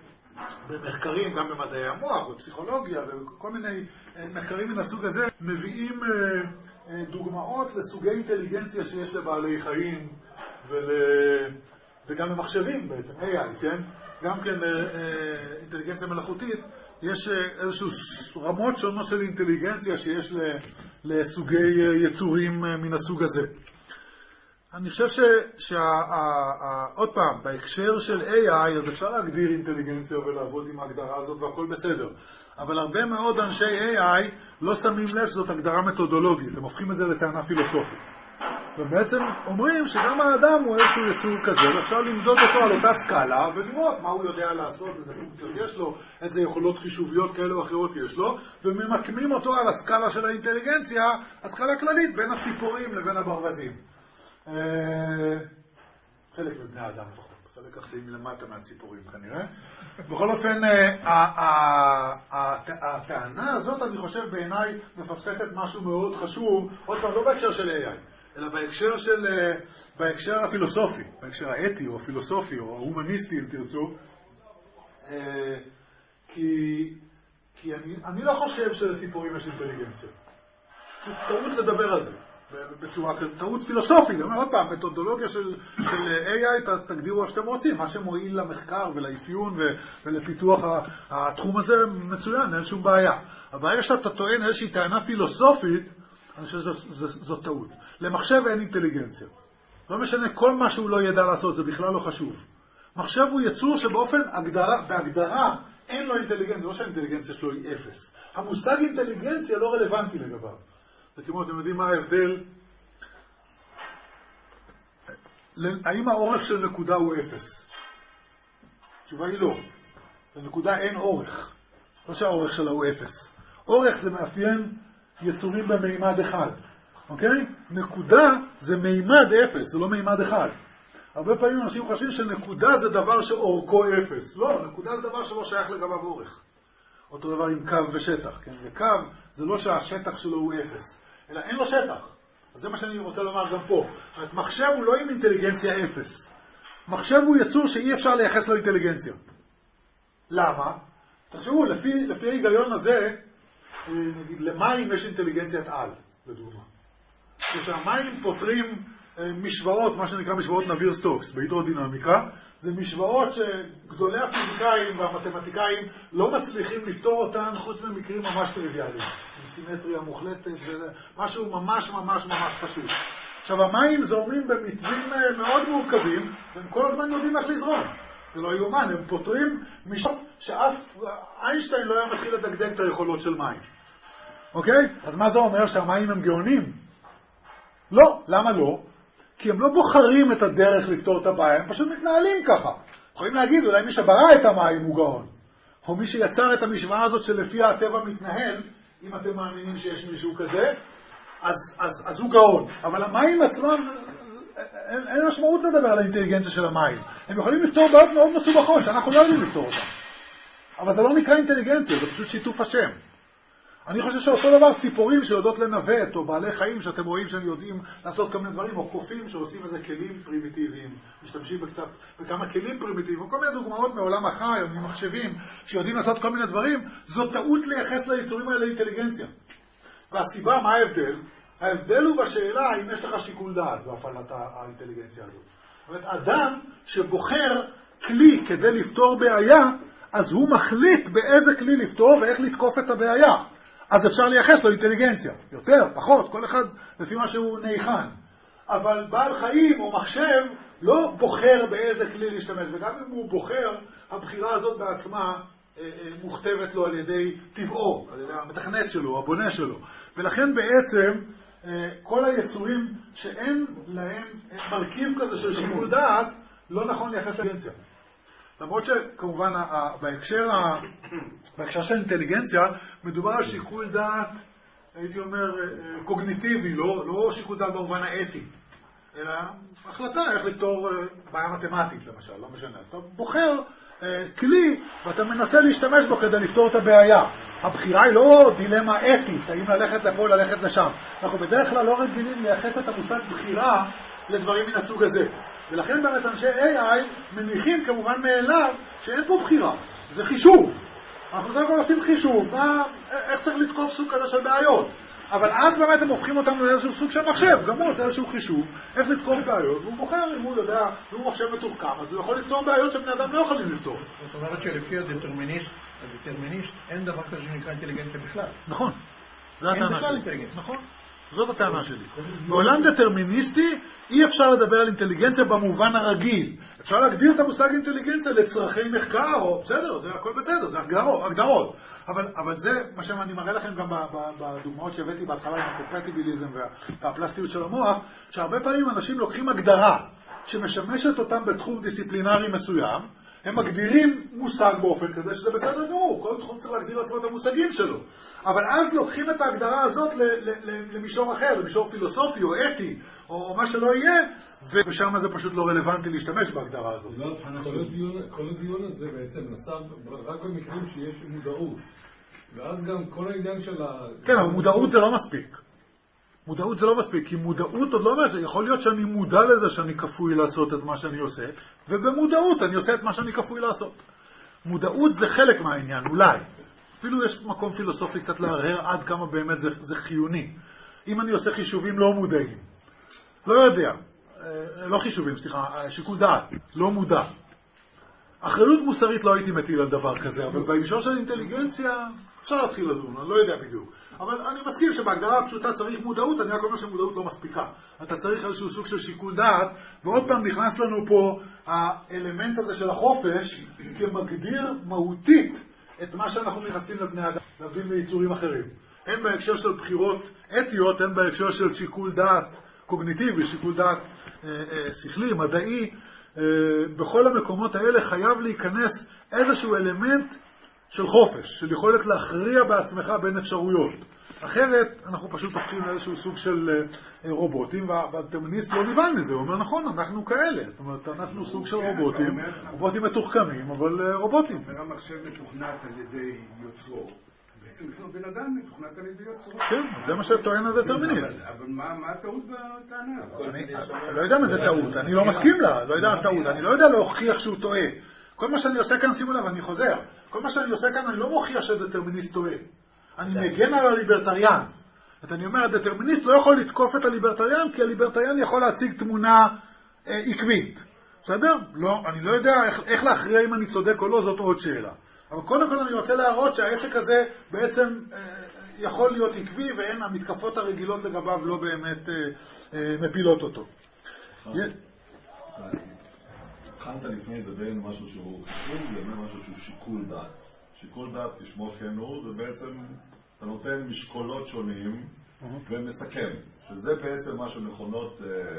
במחקרים, גם במדעי המוח, בפסיכולוגיה וכל מיני מחקרים מן הסוג הזה, מביאים דוגמאות לסוגי אינטליגנציה שיש לבעלי חיים ול... וגם למחשבים בעצם, איי איי, כן? גם כן אינטליגנציה מלאכותית, יש איזשהו רמות שונות של אינטליגנציה שיש לסוגי יצורים מן הסוג הזה. אני חושב שעוד פעם, בהקשר של איי איי, אז אפשר להגדיר אינטליגנציה ולעבוד עם ההגדרה הזאת והכל בסדר. אבל הרבה מאוד אנשי איי איי לא שמים לב שזאת הגדרה מתודולוגית, הם הופכים את זה לטענה פילוסופית. ובעצם אומרים שגם האדם הוא איזשהו יצור כזה, ואפשר למדוד אותו על אותה סקאלה ולראות מה הוא יודע לעשות, איזה פונקציות יש לו, איזה יכולות חישוביות כאלה או אחרות יש לו, וממקמים אותו על הסקאלה של האינטליגנציה, הסקאלה כללית בין הציפורים לבין הברווזים. חלק מבני האדם פחות, חלק אחרים למטה מהציפורים כנראה. בכל אופן, הטענה הזאת אני חושב בעיניי מפספסת משהו מאוד חשוב, עוד פעם לא בהקשר של איי איי, אלא בהקשר של, בהקשר הפילוסופי, בהקשר האתי או הפילוסופי או ההומניסטי אם תרצו, כי, כי אני, אני לא חושב שלציפורים יש אינטליגנציה. טעות לדבר על זה. בצורה טעות פילוסופית, אני אומר עוד פעם, מתודולוגיה של, של איי איי תגדירו איך שאתם רוצים, מה שמועיל למחקר ולאפיון ולפיתוח התחום הזה מצוין, אין שום בעיה. הבעיה שאתה טוען איזושהי טענה פילוסופית, אני חושב שזו טעות. למחשב אין אינטליגנציה. לא משנה, כל מה שהוא לא ידע לעשות, זה בכלל לא חשוב. מחשב הוא יצור שבאופן הגדרה, בהגדרה אין לו אינטליגנציה, לא שהאינטליגנציה שלו היא אפס. המושג אינטליגנציה לא רלוונטי לגביו. זה כמו, אתם יודעים מה ההבדל? האם האורך של נקודה הוא אפס? התשובה היא לא. לנקודה אין אורך. לא שהאורך שלה הוא אפס. אורך זה מאפיין יצורים במימד אחד. אוקיי? נקודה זה מימד אפס, זה לא מימד אחד. הרבה פעמים אנשים חושבים שנקודה זה דבר שאורכו אפס. לא, נקודה זה דבר שלא שייך לגביו אורך. אותו דבר עם קו ושטח. כן? וקו זה לא שהשטח שלו הוא אפס. אלא אין לו שטח. אז זה מה שאני רוצה לומר גם פה. מחשב הוא לא עם אינטליגנציה אפס. מחשב הוא יצור שאי אפשר לייחס לו אינטליגנציה. למה? תחשבו, לפי, לפי ההיגיון הזה, נגיד, למים יש אינטליגנציית על, לדוגמה. כשהמים פותרים משוואות, מה שנקרא משוואות נביר סטוקס, בהידרודינמיקה, זה משוואות שגדולי הפיזיקאים והמתמטיקאים לא מצליחים לפתור אותן חוץ ממקרים ממש טריוויאליים. עם סימטריה מוחלטת, משהו ממש ממש ממש פשוט. עכשיו, המים זורמים במתווים מאוד מורכבים, והם כל הזמן יודעים איך לזרום. זה לא יאומן, הם פותרים משוואות שאף איינשטיין לא היה מתחיל לדקדק את היכולות של מים. אוקיי? אז מה זה אומר? שהמים הם גאונים? לא. למה לא? כי הם לא בוחרים את הדרך לפתור את הבעיה, הם פשוט מתנהלים ככה. יכולים להגיד, אולי מי שברא את המים הוא גאון. או מי שיצר את המשוואה הזאת שלפי הטבע מתנהל, אם אתם מאמינים שיש מישהו כזה, אז, אז, אז הוא גאון. אבל המים עצמם, אין, אין משמעות לדבר על האינטליגנציה של המים. הם יכולים לפתור בעיות מאוד מסובכות, שאנחנו לא יודעים לפתור אותם. אבל זה לא נקרא אינטליגנציה, זה פשוט שיתוף השם. אני חושב שאותו דבר ציפורים שיודעות לנווט, או בעלי חיים שאתם רואים שהם יודעים לעשות כל מיני דברים, או קופים שעושים איזה כלים פרימיטיביים, משתמשים בקצת, בכמה כלים פרימיטיביים, או כל מיני דוגמאות מעולם החי, או ממחשבים, שיודעים לעשות כל מיני דברים, זו טעות לייחס ליצורים האלה אינטליגנציה. והסיבה, מה ההבדל? ההבדל הוא בשאלה אם יש לך שיקול דעת בהפעלת האינטליגנציה הזאת. זאת אומרת, אדם שבוחר כלי כדי לפתור בעיה, אז הוא מחליט באיזה כלי לפתור ואיך לתקוף את הבעיה. אז אפשר לייחס לו אינטליגנציה. יותר, פחות, כל אחד לפי מה שהוא נייחן. אבל בעל חיים או מחשב לא בוחר באיזה כלי להשתמש, וגם אם הוא בוחר, הבחירה הזאת בעצמה אה, אה, מוכתבת לו על ידי טבעו, על ידי המתכנת שלו, הבונה שלו. ולכן בעצם אה, כל היצורים שאין להם מרכיב כזה של שיקול דעת, לא נכון לייחס לאינטליגנציה. למרות שכמובן בהקשר, בהקשר של אינטליגנציה מדובר על שיקול דעת, הייתי אומר, קוגניטיבי, לא, לא שיקול דעת במובן האתי, אלא החלטה איך לפתור בעיה מתמטית למשל, לא משנה. אז אתה בוחר כלי ואתה מנסה להשתמש בו כדי לפתור את הבעיה. הבחירה היא לא דילמה אתית, האם ללכת לפה או ללכת לשם. אנחנו בדרך כלל לא רגילים לייחס את המושג בחירה לדברים מן הסוג הזה. ולכן באמת אנשי איי איי מניחים כמובן מאליו שאין פה בחירה, זה חישוב. אנחנו כבר עושים חישוב, מה, איך צריך לתקוף סוג כזה של בעיות. אבל אז באמת הם הופכים אותנו לאיזשהו סוג של מחשב, גם הוא עושה איזשהו חישוב, איך לתקוף בעיות, והוא בוחר אם הוא יודע, אם הוא מחשב מתוחכם, אז הוא יכול לפתור בעיות שבני אדם לא יכולים לפתור. זאת אומרת שלפי הדטרמיניסט, הדטרמיניסט, אין דבר כזה שנקרא אינטליגנציה בכלל. נכון. זו הטענה שלי. נכון. זאת הטענה שלי. בעולם דטרמיניסטי אי אפשר לדבר על אינטליגנציה במובן הרגיל. אפשר להגדיר את המושג אינטליגנציה לצרכי מחקר, או בסדר, זה הכל בסדר, זה הגדרות. אבל, אבל זה מה שאני מראה לכם גם בדוגמאות שהבאתי בהתחלה עם הקומפטיביליזם והפלסטיות של המוח, שהרבה פעמים אנשים לוקחים הגדרה שמשמשת אותם בתחום דיסציפלינרי מסוים, הם מגדירים מושג באופן כזה שזה בסדר גמור, כל תחום צריך להגדיר את המושגים שלו. אבל אז לוקחים את ההגדרה הזאת למישור אחר, למישור פילוסופי או אתי, או מה שלא יהיה, ושם זה פשוט לא רלוונטי להשתמש בהגדרה הזאת. כל הדיון הזה בעצם נסב רק במקרים שיש מודעות, ואז גם כל העניין של ה... כן, אבל מודעות זה לא מספיק. מודעות זה לא מספיק, כי מודעות עוד לא אומר, יכול להיות שאני מודע לזה שאני כפוי לעשות את מה שאני עושה, ובמודעות אני עושה את מה שאני כפוי לעשות. מודעות זה חלק מהעניין, אולי. אפילו יש מקום פילוסופי קצת להרהר עד כמה באמת זה, זה חיוני. אם אני עושה חישובים לא מודעים, לא יודע, לא חישובים, סליחה, שיקול דעת, לא מודע. אחריות מוסרית לא הייתי מטיל על דבר כזה, אבל במישור של אינטליגנציה אפשר להתחיל לדון, אני לא יודע בדיוק. אבל אני מסכים שבהגדרה הפשוטה צריך מודעות, אני רק אומר שמודעות לא מספיקה. אתה צריך איזשהו סוג של שיקול דעת, ועוד פעם נכנס לנו פה האלמנט הזה של החופש, כמגדיר מהותית את מה שאנחנו נכנסים לבני אדם, להבדיל מיצורים אחרים. הן בהקשר של בחירות אתיות, הן בהקשר של שיקול דעת קוגניטיבי, שיקול דעת אה, אה, שכלי, מדעי. אה, בכל המקומות האלה חייב להיכנס איזשהו אלמנט של חופש, של יכולת להכריע בעצמך בין אפשרויות. אחרת אנחנו פשוט הופכים לאיזשהו סוג של אה, רובוטים, והדטרמיניסט לא נבהל מזה, הוא אומר נכון, אנחנו כאלה, זאת אומרת אנחנו סוג של רובוטים, רובוטים מתוחכמים, אבל אה, רובוטים. המחשב מתוכנת על ידי יוצרו. בעצם בן אדם מתוכנת על ידי יוצרו. כן, זה מה שטוען הדטרמיניסט. אבל מה הטעות בטענה? אני לא יודע מה זה טעות, אני לא מסכים לה, לא יודע טעות, אני לא יודע להוכיח שהוא טועה. כל מה שאני עושה כאן, שימו לב, אני חוזר, כל מה שאני עושה כאן אני לא מוכיח שהדטרמיניסט טועה. אני מגן על הליברטריאן. אני אומר, הדטרמיניסט לא יכול לתקוף את הליברטריאן, כי הליברטריאן יכול להציג תמונה אה, עקבית. בסדר? לא, אני לא יודע איך, איך להכריע אם אני צודק או לא, זאת עוד שאלה. אבל קודם כל אני רוצה להראות שהעסק הזה בעצם אה, יכול להיות עקבי, ואין המתקפות הרגילות לגביו לא באמת אה, אה, מפילות אותו. התחלת לפני זה בין משהו שהוא חישוב לבין משהו שהוא שיקול דעת. שיקול דעת, כשמו כן הוא, זה בעצם, אתה נותן משקולות שונים ומסכם, שזה בעצם משהו נכונות...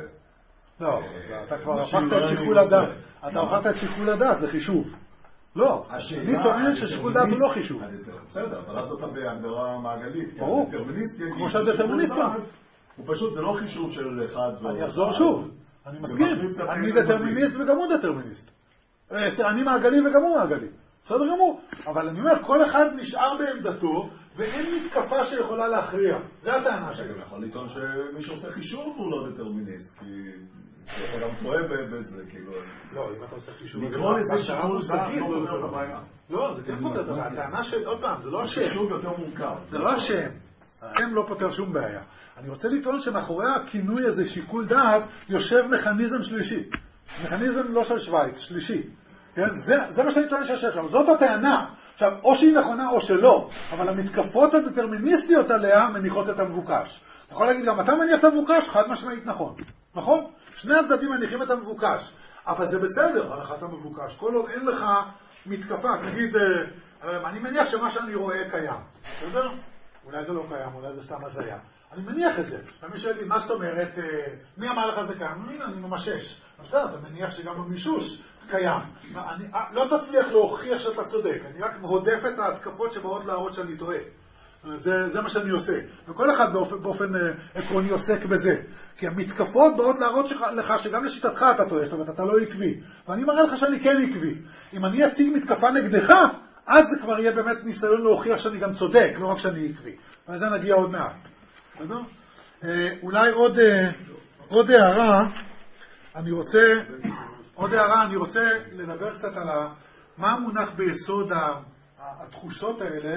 לא, אתה כבר הפכת את שיקול הדעת. אתה הפכת את שיקול הדעת, זה חישוב. לא, אני טוען ששיקול דעת הוא לא חישוב. בסדר, אבל אז אתה בהגדרה מעגלית. ברור, כמו שהדטרמיניסט גם. הוא פשוט, זה לא חישוב של אחד... אני אחזור שוב, אני מסכים. אני דטרמיניסט וגם הוא דטרמיניסט. אני מעגלי וגם הוא מעגלי. בסדר גמור. אבל אני אומר, כל אחד נשאר בעמדתו, ואין מתקפה שיכולה להכריע. זה הטענה שלי. אני יכול לטעון שמי שעושה חישוב הוא לא דטרמיניסט, כי אתה גם טועה בזה, כאילו... לא, אם אתה עושה חישוב... לקרוא לזה שיקול דעת לא פותר את הבעיה. לא, זה כן פותר את הבעיה. הטענה של, עוד פעם, זה לא השם. חישוב יותר מורכב. זה לא השם. השם לא פותר שום בעיה. אני רוצה לטעון שמאחורי הכינוי הזה, שיקול דעת, יושב מכניזם שלישי. מכניזם לא של שווייץ, שלישי. כן? זה, זה מה שאני טוען שיש שם. זאת הטענה. עכשיו, או שהיא נכונה או שלא, אבל המתקפות הדטרמיניסטיות עליה מניחות את המבוקש. אתה יכול להגיד גם, אתה מניח את המבוקש, חד משמעית נכון. נכון? שני הצדדים מניחים את המבוקש. אבל זה בסדר, הנחת המבוקש. כל עוד אין לך מתקפה, נגיד, אני מניח שמה שאני רואה קיים. בסדר? אולי זה לא קיים, אולי זה סתם הזיה. אני מניח את זה. ומי שואל, מה זאת אומרת, מי אמר לך זה קיים? הנה, אני ממשש. בסדר, אתה מניח שגם במישוש קיים. אני, לא תצליח להוכיח שאתה צודק. אני רק הודף את ההתקפות שבאות להראות שאני טועה. זה, זה מה שאני עושה. וכל אחד באופן, באופן עקרוני עוסק בזה. כי המתקפות באות להראות לך שגם לשיטתך אתה טועה, זאת אומרת, אתה לא עקבי. ואני מראה לך שאני כן עקבי. אם אני אציג מתקפה נגדך, אז זה כבר יהיה באמת ניסיון להוכיח שאני גם צודק, לא רק שאני עקבי. וזה נגיע עוד מעט. אולי עוד, עוד הערה אני רוצה, עוד הערה, אני רוצה לדבר קצת על מה המונח ביסוד התחושות האלה,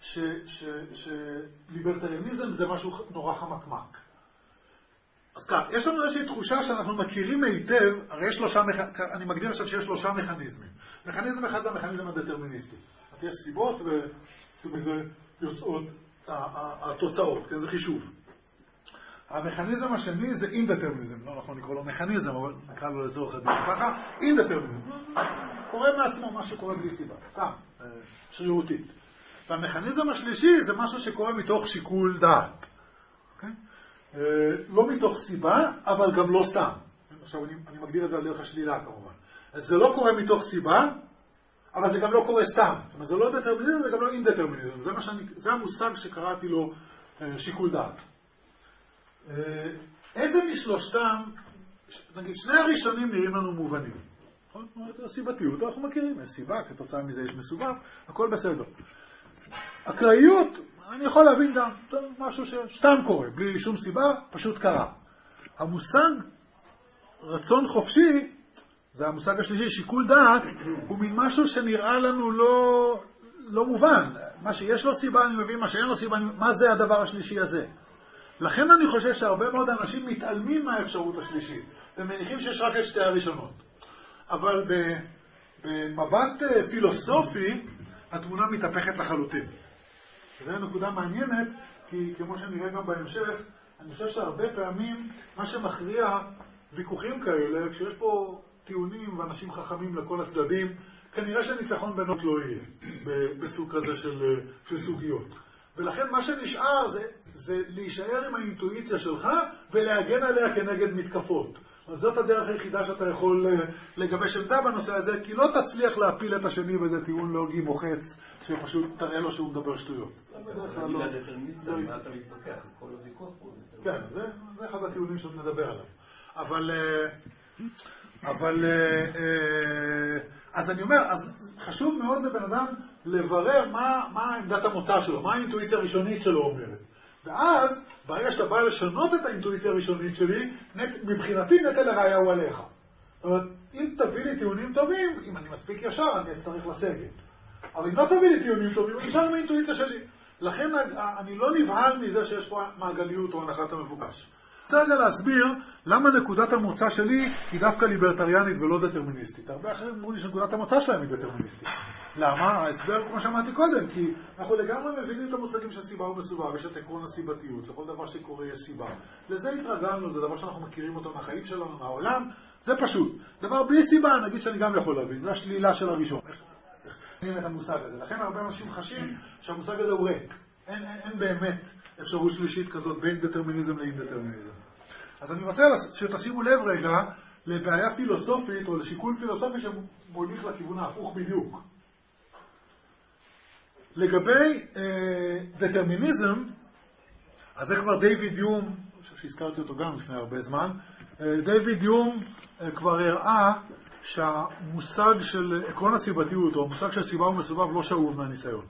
שליברטריאניזם זה משהו נורא חמקמק. אז כך, יש לנו איזושהי תחושה שאנחנו מכירים היטב, הרי יש שלושה, אני מגדיר עכשיו שיש שלושה מכניזמים. מכניזם אחד זה המכניזם הדטרמיניסטי. יש סיבות ומזה יוצאות התוצאות, זה חישוב. המכניזם השני זה אינדטרמיניזם, לא נכון לקרוא לו מכניזם, אבל נקרא לו לצורך הדיון ככה, אינדטרמיניזם. קורה מעצמו מה שקורה בלי סיבה, סתם, שרירותית. והמכניזם השלישי זה משהו שקורה מתוך שיקול דעת. לא מתוך סיבה, אבל גם לא סתם. עכשיו אני, אני מגדיר את זה על דרך השלילה כמובן. אז זה לא קורה מתוך סיבה, אבל זה גם לא קורה סתם. זאת אומרת, זה לא דטרמיניזם, זה גם לא אינדטרמיניזם. זה, מה שאני, זה המושג שקראתי לו שיקול דעת. איזה משלושתם, נגיד, שני הראשונים נראים לנו מובנים. הסיבתיות, אנחנו מכירים, יש סיבה, כתוצאה מזה יש מסובב, הכל בסדר. אקראיות, אני יכול להבין גם משהו שסתם קורה, בלי שום סיבה, פשוט קרה. המושג רצון חופשי, זה המושג השלישי, שיקול דעת, הוא מין משהו שנראה לנו לא, לא מובן. מה שיש לו סיבה אני מבין, מה שאין לו סיבה, מה זה הדבר השלישי הזה? לכן אני חושב שהרבה מאוד אנשים מתעלמים מהאפשרות השלישית, ומניחים שיש רק את שתי הראשונות. אבל במבט פילוסופי, התמונה מתהפכת לחלוטין. זו נקודה מעניינת, כי כמו שנראה גם בהמשך, אני חושב שהרבה פעמים מה שמכריע ויכוחים כאלה, כשיש פה טיעונים ואנשים חכמים לכל הצדדים, כנראה שניצחון בינות לא יהיה בסוג כזה של, של סוגיות. ולכן מה שנשאר זה, זה להישאר עם האינטואיציה שלך ולהגן עליה כנגד מתקפות. אז זאת הדרך היחידה שאתה יכול לגבש עמדה בנושא הזה, כי לא תצליח להפיל את השני באיזה טיעון לוגי מוחץ שפשוט תראה לו שהוא מדבר שטויות. כן, זה אחד הטיעונים שאתה מדבר עליו. אבל, אבל, אז אני אומר, אז חשוב מאוד לבן אדם לברר מה, מה עמדת המוצא שלו, מה האינטואיציה הראשונית שלו אומרת. ואז, ברגע שאתה בא לשנות את האינטואיציה הראשונית שלי, מבחינתי נטל הראיה הוא עליך. זאת אומרת, אם תביא לי טיעונים טובים, אם אני מספיק ישר, אני צריך לסגת. אבל אם לא תביא לי טיעונים טובים, אני נשאר מהאינטואיציה שלי. לכן אני לא נבהל מזה שיש פה מעגליות או הנחת המבוקש. אני רוצה רגע להסביר למה נקודת המוצא שלי היא דווקא ליברטריאנית ולא דטרמיניסטית. הרבה אחרים אמרו לי שנקודת המוצא שלהם היא דטרמיניסטית. למה? ההסבר, כמו שאמרתי קודם, כי אנחנו לגמרי מבינים את המושגים של סיבה ומסובב, יש את עקרון הסיבתיות, לכל דבר שקורה יש סיבה. לזה התרגלנו, זה דבר שאנחנו מכירים אותו מהחיים שלנו, מהעולם, זה פשוט. דבר בלי סיבה, נגיד שאני גם יכול להבין, זה השלילה של הראשון. אין את המושג הזה. לכן הרבה אנשים חשים שהמושג הזה הוא ריק. אין, אין, אין באמת אפשרות שלישית כזאת בין דטרמיניזם לאינדטרמיניזם. אז אני רוצה שתשימו לב רגע לבעיה פילוסופית או לשיקול פילוסופי שמוליך לכיוון ההפוך בדיוק. לגבי אה, דטרמיניזם, אז זה כבר דיוויד יום, אני חושב שהזכרתי אותו גם לפני הרבה זמן, אה, דיוויד יום אה, כבר הראה שהמושג של עקרון הסיבתיות או המושג של סיבה ומסובב לא שאוב מהניסיון.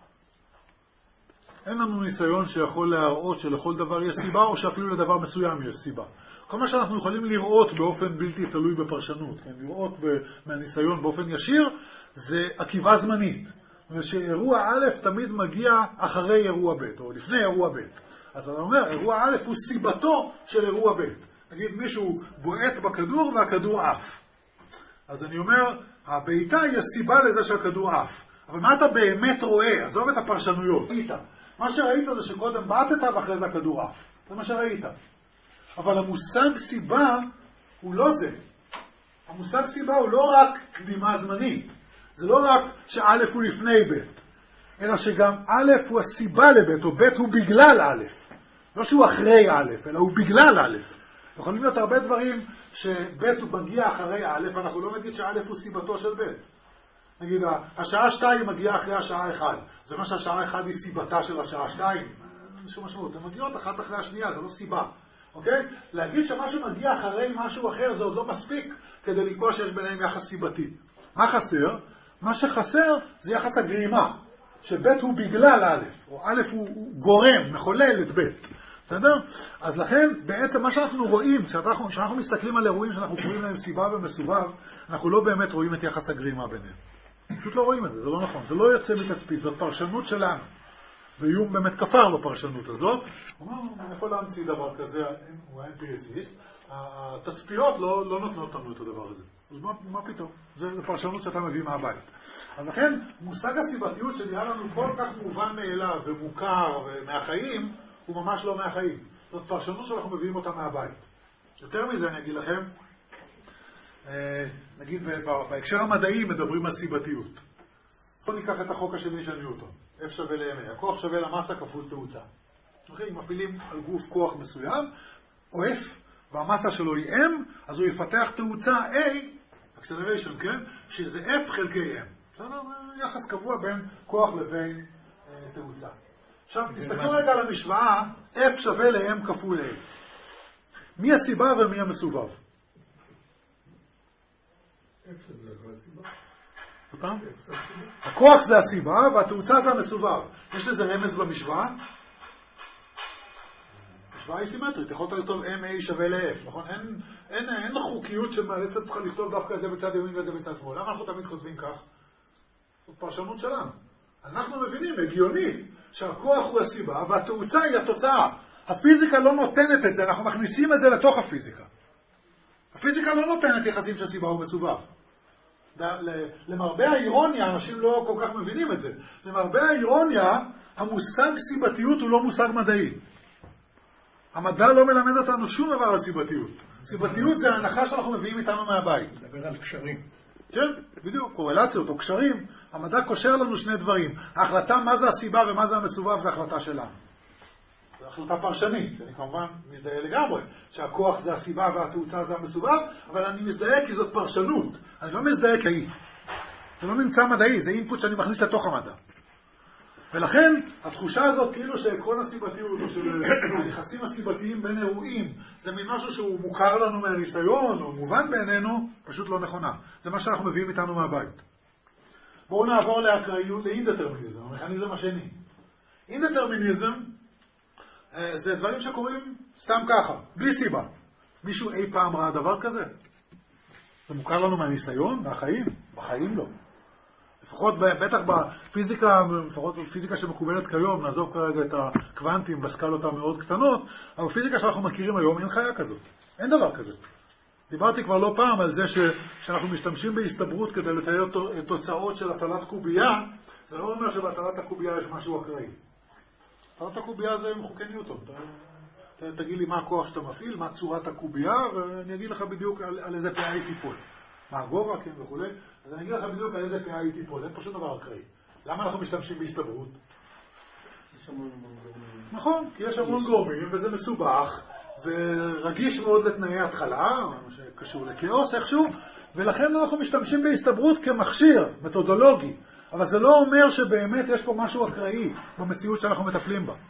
אין לנו ניסיון שיכול להראות שלכל דבר יש סיבה או שאפילו לדבר מסוים יש סיבה. כל מה שאנחנו יכולים לראות באופן בלתי תלוי בפרשנות, כן? לראות מהניסיון באופן ישיר, זה עקיבה זמנית. ושאירוע א' תמיד מגיע אחרי אירוע ב' או לפני אירוע ב'. אז אני אומר, אירוע א' הוא סיבתו של אירוע ב'. נגיד מישהו בועט בכדור והכדור עף. אז אני אומר, הבעיטה היא הסיבה לזה שהכדור עף. אבל מה אתה באמת רואה? עזוב את הפרשנויות. מה שראית זה שקודם בעטת ואחרי זה הכדור עף. זה מה שראית. אבל המושג סיבה הוא לא זה. המושג סיבה הוא לא רק קדימה זמנית. זה לא רק שא' הוא לפני ב', אלא שגם א' הוא הסיבה לב' או ב' הוא בגלל א'. לא שהוא אחרי א', אלא הוא בגלל א'. יכולים להיות הרבה דברים שב' הוא מגיע אחרי א', אנחנו לא נגיד שא' הוא סיבתו של ב'. נגיד, השעה שתיים מגיעה אחרי השעה אחד. זה מה שהשעה אחד היא סיבתה של השעה שתיים. אין שום משמעות. הן מגיעות אחת אחרי השנייה, זה לא סיבה. אוקיי? להגיד שמשהו מגיע אחרי משהו אחר, זה עוד לא מספיק כדי לקבוע שיש ביניהם יחס סיבתי. מה חסר? מה שחסר זה יחס הגרימה. שב' הוא בגלל א', או א' הוא, הוא גורם, מחולל את ב'. בסדר? אז לכן, בעצם מה שאנחנו רואים, כשאנחנו מסתכלים על אירועים שאנחנו קוראים להם סיבה ומסובב, אנחנו לא באמת רואים את יחס הגרימה ביניהם. פשוט לא רואים את זה, זה לא נכון. זה לא יוצא מתצפית, זאת פרשנות שלנו. ואיום באמת כפר בפרשנות הזאת. הוא אומר, אני יכול להמציא דבר כזה, הוא היה אמפיריציסט, התצפיות לא, לא נותנות לנו את הדבר הזה. אז מה, מה פתאום? זה פרשנות שאתה מביא מהבית. אז לכן, מושג הסיבתיות שנראה לנו כל כך מובן מאליו ומוכר מהחיים, הוא ממש לא מהחיים. זאת פרשנות שאנחנו מביאים אותה מהבית. יותר מזה אני אגיד לכם, נגיד בהקשר המדעי מדברים על סיבתיות. בואו ניקח את החוק השני של ניוטון. F שווה ל-M. הכוח שווה למסה כפול תאוצה. אם מפעילים על גוף כוח מסוים, או F, והמסה שלו היא M, אז הוא יפתח תאוצה A, acceleration, כן? שזה F חלקי M. זה יחס קבוע בין כוח לבין אה, תאוצה. עכשיו, תסתכלו רגע על המשוואה, F שווה ל-M כפול A. מי הסיבה ומי המסובב? F שווה הסיבה. אותם? הכוח זה הסיבה והתאוצה זה המסובב. יש לזה רמז במשוואה? משוואה היא סימטרית, יכולת לכתוב M A שווה ל-F, נכון? אין, אין, אין חוקיות שמאלצת לך לכתוב דווקא את זה בצד ימין ואת זה בצד שמאל. למה אנחנו תמיד כותבים כך? זאת פרשנות שלנו. אנחנו מבינים, הגיונית, שהכוח הוא הסיבה והתאוצה היא התוצאה. הפיזיקה לא נותנת את זה, אנחנו מכניסים את זה לתוך הפיזיקה. הפיזיקה לא נותנת יחסים של סיבה ומסובב. למרבה האירוניה, אנשים לא כל כך מבינים את זה, למרבה האירוניה, המושג סיבתיות הוא לא מושג מדעי. המדע לא מלמד אותנו שום דבר על סיבתיות. סיבתיות זה ההנחה שאנחנו מביאים איתנו מהבית. מדבר על קשרים. כן, בדיוק, קורלציות או קשרים. המדע קושר לנו שני דברים. ההחלטה מה זה הסיבה ומה זה המסובב זה החלטה שלנו. זו החלטה פרשנית, אני כמובן מזדהה לגמרי, שהכוח זה הסיבה והתאוצה זה המסובב, אבל אני מזדהה כי זאת פרשנות, אני לא מזדהה כאי. זה לא נמצא מדעי, זה אינפוט שאני מכניס לתוך המדע. ולכן, התחושה הזאת כאילו שעקרון הסיבתיות, או של היחסים הסיבתיים בין אירועים, זה מין משהו שהוא מוכר לנו מהניסיון, או מובן בעינינו, פשוט לא נכונה. זה מה שאנחנו מביאים איתנו מהבית. בואו נעבור לאקראיות, לאינדטרמיניזם, המכניזם השני. אינדטרמיניזם, זה דברים שקורים סתם ככה, בלי סיבה. מישהו אי פעם ראה דבר כזה? זה מוכר לנו מהניסיון, מהחיים? בחיים לא. לפחות בטח בפיזיקה, לפחות בפיזיקה שמקובלת כיום, נעזוב כרגע את הקוונטים בסקלות המאוד קטנות, אבל בפיזיקה שאנחנו מכירים היום אין חיה כזאת. אין דבר כזה. דיברתי כבר לא פעם על זה ש, שאנחנו משתמשים בהסתברות כדי לתאר תוצאות של הטלת קובייה, זה לא אומר שבהטלת הקובייה יש משהו אקראי. הטלת הקובייה זה עם חוקי ניוטון. ת, ת, תגיד לי מה הכוח שאתה מפעיל, מה צורת הקובייה, ואני אגיד לך בדיוק על, על איזה פעה היא תיפול. מה הגובה, כן וכו'. אז אני אגיד לך בדיוק על איזה פעה היא תיפול. אין פשוט דבר אקראי. למה אנחנו משתמשים בהסתברות? יש המון גורמים. נכון, כי יש המון גורמים, וזה מסובך, ורגיש מאוד לתנאי התחלה, שקשור לכאוס איכשהו, ולכן אנחנו משתמשים בהסתברות כמכשיר, מתודולוגי. אבל זה לא אומר שבאמת יש פה משהו אקראי במציאות שאנחנו מטפלים בה.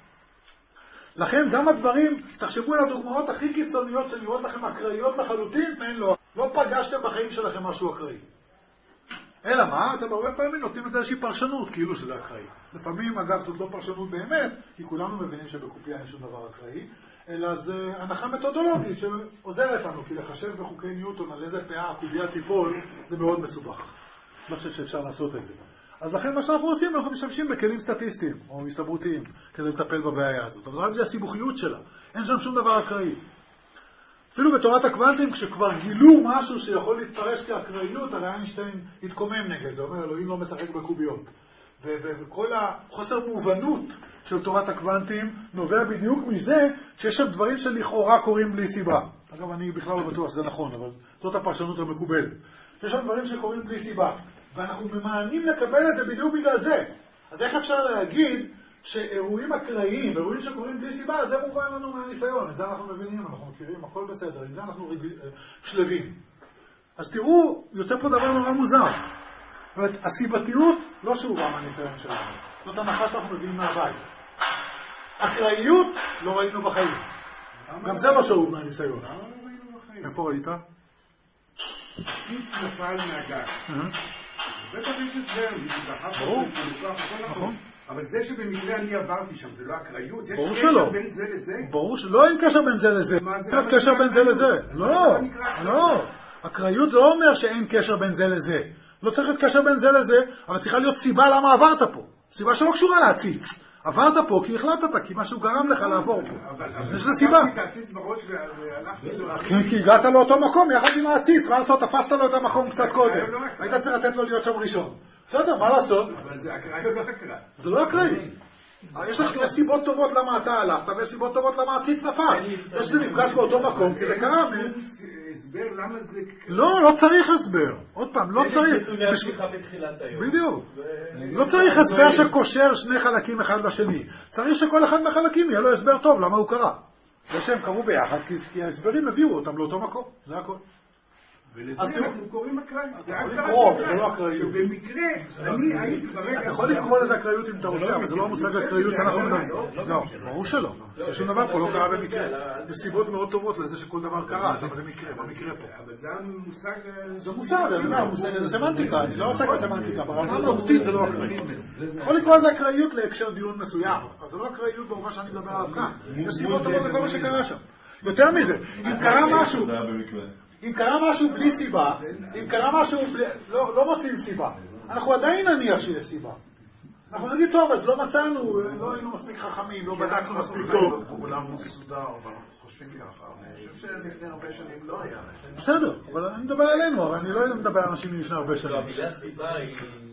לכן גם הדברים, תחשבו על הדוגמאות הכי קיצוניות שנראות לכם אקראיות לחלוטין, אין לו. לא פגשתם בחיים שלכם משהו אקראי. אלא מה? אתם הרבה פעמים נותנים את זה איזושהי פרשנות, כאילו שזה אקראי. לפעמים, אגב, זאת לא פרשנות באמת, כי כולנו מבינים שבקופייה אין שום דבר אקראי, אלא זה הנחה מתודולוגית שעוזרת לנו, כי לחשב בחוקי ניוטון על איזה פעה הקובייה תיפול, זה מאוד מסובך. לא חושב שאפשר לעשות את זה. אז לכן מה שאנחנו עושים, אנחנו משתמשים בכלים סטטיסטיים או הסתברותיים כדי לטפל בבעיה הזאת. אבל רק זה הסיבוכיות שלה. אין שם שום דבר אקראי. אפילו בתורת הקוונטים, כשכבר גילו משהו שיכול להתפרש כאקראיות, הרי איינשטיין התקומם נגד. זה אומר, אלוהים לא משחק בקוביות. וכל החוסר מובנות של תורת הקוונטים נובע בדיוק מזה שיש שם דברים שלכאורה קורים בלי סיבה. אגב, אני בכלל לא בטוח שזה נכון, אבל זאת הפרשנות המקובלת. יש שם דברים שקורים בלי סיבה. ואנחנו ממאנים לקבל את זה בדיוק בגלל זה. אז איך אפשר להגיד שאירועים אקראיים, אירועים שקורים בלי סיבה, זה מובן לנו מהניסיון. את זה אנחנו מבינים, אנחנו מכירים, הכל בסדר. עם זה אנחנו שלבים. אז תראו, יוצא פה דבר נורא מוזר. זאת אומרת, הסיבתיות לא שאובה מהניסיון שלנו. זאת הנחה שאנחנו מביאים מהבית. אקראיות לא ראינו בחיים. גם זה לא שאוב מהניסיון. איפה ראית? קיץ נפל מהגג. בטח יש את זה, ברור. נכון. אבל זה שבמקרה אני עברתי שם, זה לא אקראיות? ברור שלא. יש קשר בין זה לזה? ברור שלא, אין קשר בין זה לזה. אין קשר בין זה לזה. לא, לא. אקראיות זה לא אומר שאין קשר בין זה לזה. לא צריך להיות קשר בין זה לזה, אבל צריכה להיות סיבה למה עברת פה. סיבה שלא קשורה להציץ. עברת פה כי החלטת, כי משהו גרם לך לעבור פה. יש לזה סיבה. כי הגעת לאותו מקום יחד עם העציץ, מה לעשות? תפסת לו את המקום קצת קודם. היית צריך לתת לו להיות שם ראשון. בסדר, מה לעשות? אבל זה אקראי או לא אקראי? זה לא אקראי. יש לך סיבות טובות למה אתה הלכת, ויש סיבות טובות למה העציץ נפל. יש שזה נפגש באותו מקום, כי זה קרה. הסבר למה זה... לא, לא צריך הסבר. עוד פעם, לא צריך. בדיוק. לא צריך הסבר שקושר שני חלקים אחד לשני. צריך שכל אחד מהחלקים יהיה לו הסבר טוב למה הוא קרה. זה שהם קרו ביחד, כי ההסברים הביאו אותם לאותו מקום. זה הכל. ולזה אנחנו קוראים אקראי. זה יכול לקרוא, זה לא אקראיות. שבמקרה, אני הייתי ברגע... אתה יכול לקרוא לזה אקראיות אם אתה רוצה, אבל זה לא המושג אקראיות שאנחנו מדברים. לא, ברור שלא. שום דבר פה לא קרה במקרה. יש סיבות מאוד טובות לזה שכל דבר קרה, אבל זה מקרה, במקרה פה. אבל זה המושג... זה מושג, זה סמנטיקה, אני לא עוסק בסמנטיקה, ברמה המהותית זה לא אקראיות. יכול לקרוא לזה אקראיות להקשר דיון מסוים, אבל זה לא אקראיות ברמה שאני מדבר עליו כאן. יש סיבות טובות לכל מה שקרה שם. יותר מזה, אם קרה משהו... אם קרה משהו בלי סיבה, אם קרה משהו בלי... לא, לא מוצאים סיבה. אנחנו עדיין נניח שיש סיבה. אנחנו נגיד, טוב, אז לא מצאנו, לא היינו מספיק חכמים, לא בדקנו מספיק טוב. כולם מסודר, אבל אנחנו חושבים ככה. אני חושב שלפני הרבה שנים לא היה. בסדר, אבל אני מדבר עלינו, אבל אני לא מדבר על אנשים לפני הרבה שנים. המילה סיבה היא...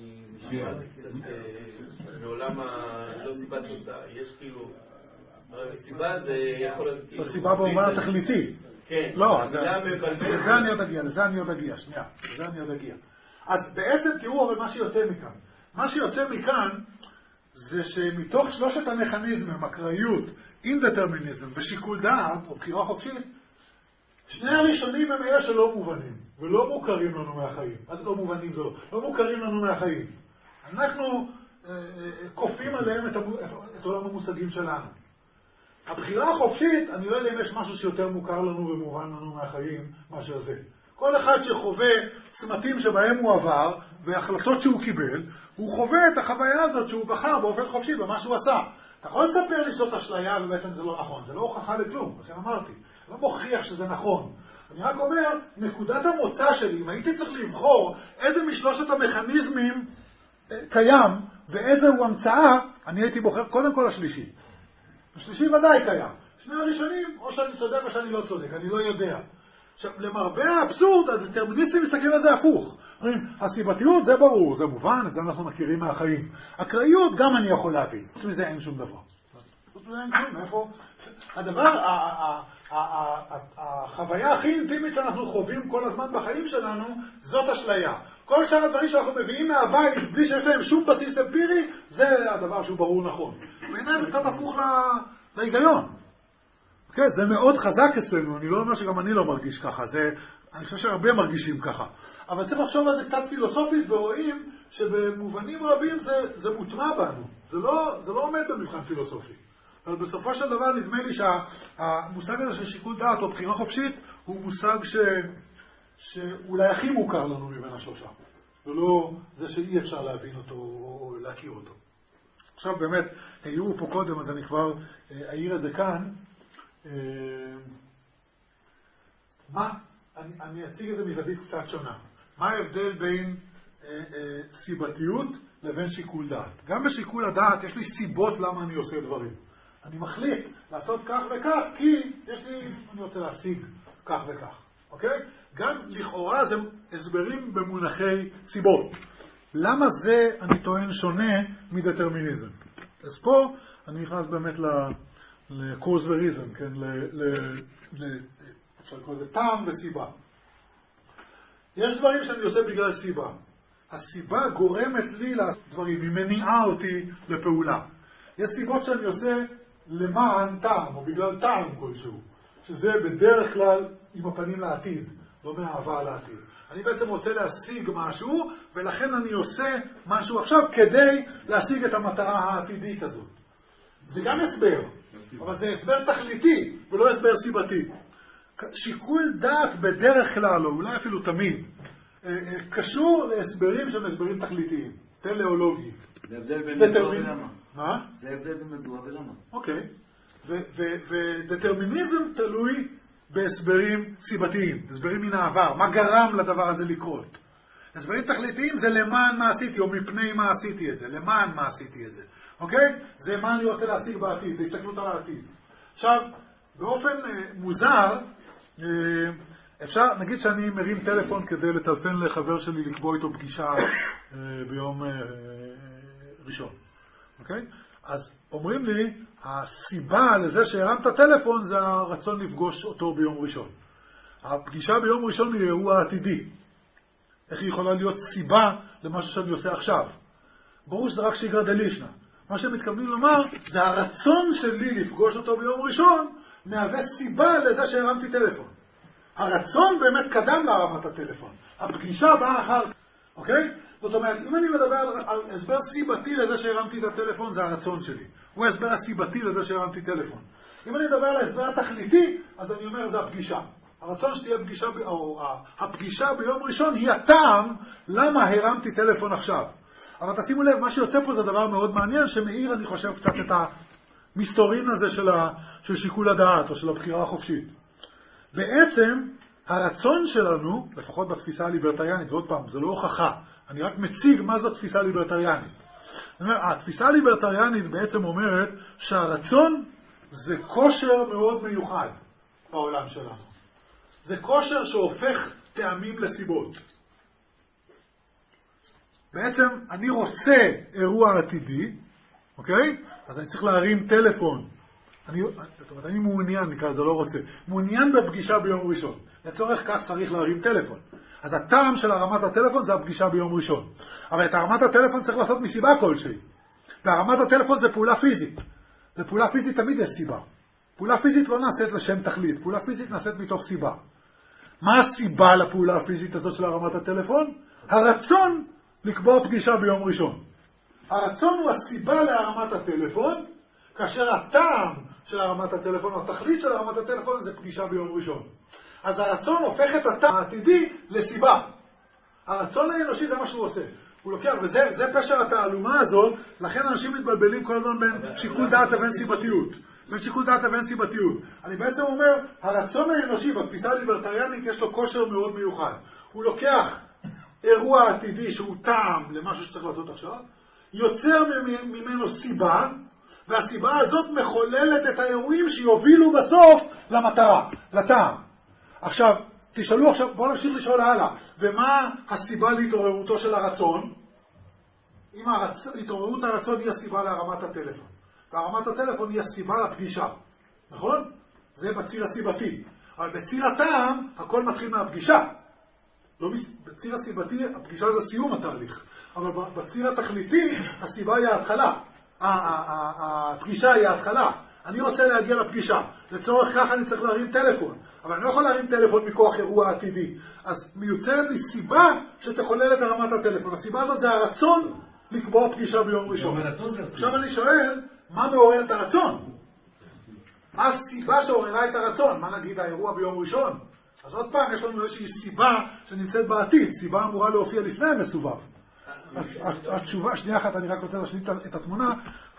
בעולם הלא סיבת תוצאה. יש כאילו... סיבה זה יכול להיות... סיבה במובן התכליתי. כן. לא, לזה אני עוד אגיע, לזה אני עוד אגיע, שנייה, לזה אני עוד אגיע. אז בעצם תראו אבל מה שיוצא מכאן. מה שיוצא מכאן זה שמתוך שלושת המכניזמים, אקראיות, אינדטרמיניזם ושיקול דעת, או בחירה חופשית, שני הראשונים הם אלה שלא מובנים, ולא מוכרים לנו מהחיים. אז לא מובנים ולא, לא מוכרים לנו מהחיים. אנחנו כופים עליהם את עולם המושגים שלנו. הבחירה החופשית, אני לא יודע אם יש משהו שיותר מוכר לנו ומובן לנו מהחיים מאשר זה. כל אחד שחווה צמתים שבהם הוא עבר והחלטות שהוא קיבל, הוא חווה את החוויה הזאת שהוא בחר באופן חופשי במה שהוא עשה. אתה יכול לספר לי זאת אשליה ובעצם זה לא נכון. זה לא הוכחה לכלום, לכן אמרתי. לא מוכיח שזה נכון. אני רק אומר, נקודת המוצא שלי, אם הייתי צריך לבחור איזה משלושת המכניזמים קיים ואיזה הוא המצאה, אני הייתי בוחר קודם כל השלישי. השלישי ודאי קיים. שני הראשונים, או שאני צודק או שאני לא צודק, אני לא יודע. עכשיו, למרבה האבסורד, הדטרמיניסטים מסתכלים על זה הפוך. אומרים, הסיבתיות זה ברור, זה מובן, את זה אנחנו מכירים מהחיים. אקראיות גם אני יכול להבין. חוץ מזה אין שום דבר. חוץ מזה אין שום, איפה? הדבר, החוויה הכי אינטימית שאנחנו חווים כל הזמן בחיים שלנו, זאת אשליה. כל שאר הדברים שאנחנו מביאים מהבית, בלי שיש להם שום בסיס אמפירי, זה הדבר שהוא ברור נכון. בעיניי זה קצת הפוך להיגיון. כן, זה מאוד חזק אצלנו, אני לא אומר שגם אני לא מרגיש ככה, זה, אני חושב שהרבה מרגישים ככה. אבל צריך לחשוב על זה קצת פילוסופית, ורואים שבמובנים רבים זה, זה מוטמע בנו. זה לא, זה לא עומד במבחן פילוסופי. אבל בסופו של דבר נדמה לי שהמושג הזה של שיקול דעת או בחירה חופשית הוא מושג ש... שאולי הכי מוכר לנו מבין השלושה, ולא זה שאי אפשר להבין אותו או להכיר אותו. עכשיו באמת, העירו פה קודם, אז אני כבר אעיר את זה כאן. מה, אני, אני אציג את זה מזווית קצת שונה. מה ההבדל בין אה, אה, סיבתיות לבין שיקול דעת? גם בשיקול הדעת יש לי סיבות למה אני עושה דברים. אני מחליט לעשות כך וכך כי יש לי, אני רוצה להשיג כך וכך. אוקיי? גם לכאורה זה הסברים במונחי סיבות. למה זה, אני טוען, שונה מדטרמיניזם? אז פה אני נכנס באמת לקורס וריזם, כן? ל... ל... ל... אפשר לקרוא לזה טעם וסיבה. יש דברים שאני עושה בגלל סיבה. הסיבה גורמת לי לדברים, היא מניעה אותי לפעולה. יש סיבות שאני עושה למען טעם, או בגלל טעם כלשהו, שזה בדרך כלל עם הפנים לעתיד, לא מהאהבה לעתיד. אני בעצם רוצה להשיג משהו, ולכן אני עושה משהו עכשיו כדי להשיג את המטרה העתידית הזאת. זה גם הסבר, אבל זה הסבר תכליתי, ולא הסבר סיבתי. שיקול דעת בדרך כלל, או אולי אפילו תמיד, קשור להסברים שהם הסברים תכליתיים, טלאולוגיים. זה הבדל בין מה? זה הבדל במדוע ולמה. אוקיי. ודטרמיניזם תלוי בהסברים סיבתיים, הסברים מן העבר, מה גרם לדבר הזה לקרות. הסברים תכליתיים זה למען מה עשיתי, או מפני מה עשיתי את זה, למען מה עשיתי את זה. אוקיי? זה מה אני רוצה להשיג בעתיד, זה הסתכלות על העתיד. עכשיו, באופן אה, מוזר, אה, אפשר, נגיד שאני מרים טלפון כדי לטלפן לחבר שלי לקבוע איתו פגישה אה, ביום אה, ראשון. אוקיי? אז אומרים לי, הסיבה לזה שהרמת טלפון זה הרצון לפגוש אותו ביום ראשון. הפגישה ביום ראשון היא אירוע עתידי. איך היא יכולה להיות סיבה למשהו שאני עושה עכשיו? ברור שזה רק שיגרא דלישנא. מה שהם מתכוונים לומר, זה הרצון שלי לפגוש אותו ביום ראשון, מהווה סיבה לזה שהרמתי טלפון. הרצון באמת קדם להרמת הטלפון. הפגישה באה אחר, אוקיי? זאת אומרת, אם אני מדבר על, על הסבר סיבתי לזה שהרמתי את הטלפון, זה הרצון שלי. הוא ההסבר הסיבתי לזה שהרמתי טלפון. אם אני מדבר על ההסבר התכליתי, אז אני אומר, זה הפגישה. הרצון שתהיה פגישה, או הפגישה ביום ראשון היא הטעם למה הרמתי טלפון עכשיו. אבל תשימו לב, מה שיוצא פה זה דבר מאוד מעניין, שמאיר, אני חושב, קצת את המסתורין הזה של, ה, של שיקול הדעת, או של הבחירה החופשית. בעצם, הרצון שלנו, לפחות בתפיסה הליברטריאנית, ועוד פעם, זה לא הוכחה, אני רק מציג מה זו תפיסה ליברטריאנית. התפיסה הליברטריאנית בעצם אומרת שהרצון זה כושר מאוד מיוחד בעולם שלנו. זה כושר שהופך טעמים לסיבות. בעצם אני רוצה אירוע עתידי, אוקיי? אז אני צריך להרים טלפון. אני, זאת אומרת, אני מעוניין, נקרא, זה לא רוצה. מעוניין בפגישה ביום ראשון. לצורך כך צריך להרים טלפון. אז הטעם של הרמת הטלפון זה הפגישה ביום ראשון. אבל את הרמת הטלפון צריך לעשות מסיבה כלשהי. והרמת הטלפון זה פעולה פיזית. לפעולה פיזית תמיד יש סיבה. פעולה פיזית לא נעשית לשם תכלית. פעולה פיזית נעשית מתוך סיבה. מה הסיבה לפעולה הפיזית הזאת של הרמת הטלפון? הרצון לקבוע פגישה ביום ראשון. הרצון הוא הסיבה להרמת הטלפון, כאשר הטעם של הרמת הטלפון, או התכלית של הרמת הטלפון, זה פגישה ביום ראשון. אז הרצון הופך את הטעם העתידי לסיבה. הרצון האנושי זה מה שהוא עושה. הוא לוקח, וזה זה פשר התעלומה הזאת, לכן אנשים מתבלבלים כל הזמן בין שיקול דעת לבין סיבתיות. בין שיקול דעת לבין סיבתיות. אני בעצם אומר, הרצון האנושי בתפיסה הליברטריאנית יש לו כושר מאוד מיוחד. הוא לוקח אירוע עתידי שהוא טעם למשהו שצריך לעשות עכשיו, יוצר ממנו סיבה, והסיבה הזאת מחוללת את האירועים שיובילו בסוף למטרה, לטעם. עכשיו, תשאלו עכשיו, בואו נמשיך לשאול הלאה, ומה הסיבה להתעוררותו של הרצון? אם הרצ... התעוררות הרצון היא הסיבה להרמת הטלפון, והרמת הטלפון היא הסיבה לפגישה, נכון? זה בציר הסיבתי. אבל בציר הטעם, הכל מתחיל מהפגישה. לא בציר הסיבתי, הפגישה זה סיום התהליך. אבל בציר התכליתי, הסיבה היא ההתחלה. הפגישה היא ההתחלה. אני רוצה להגיע לפגישה. לצורך כך אני צריך להרים טלפון. אבל אני לא יכול להרים טלפון מכוח אירוע עתידי. אז מיוצרת לי סיבה שתחולל את הרמת הטלפון. הסיבה הזאת זה הרצון לקבוע פגישה ביום ראשון. עכשיו אני שואל, מה מעורר את הרצון? מה הסיבה שעוררה את הרצון? מה נגיד האירוע ביום ראשון? אז עוד פעם, יש לנו איזושהי סיבה שנמצאת בעתיד. סיבה אמורה להופיע לפני המסובב. התשובה, שנייה אחת, אני רק רוצה להשלים את התמונה.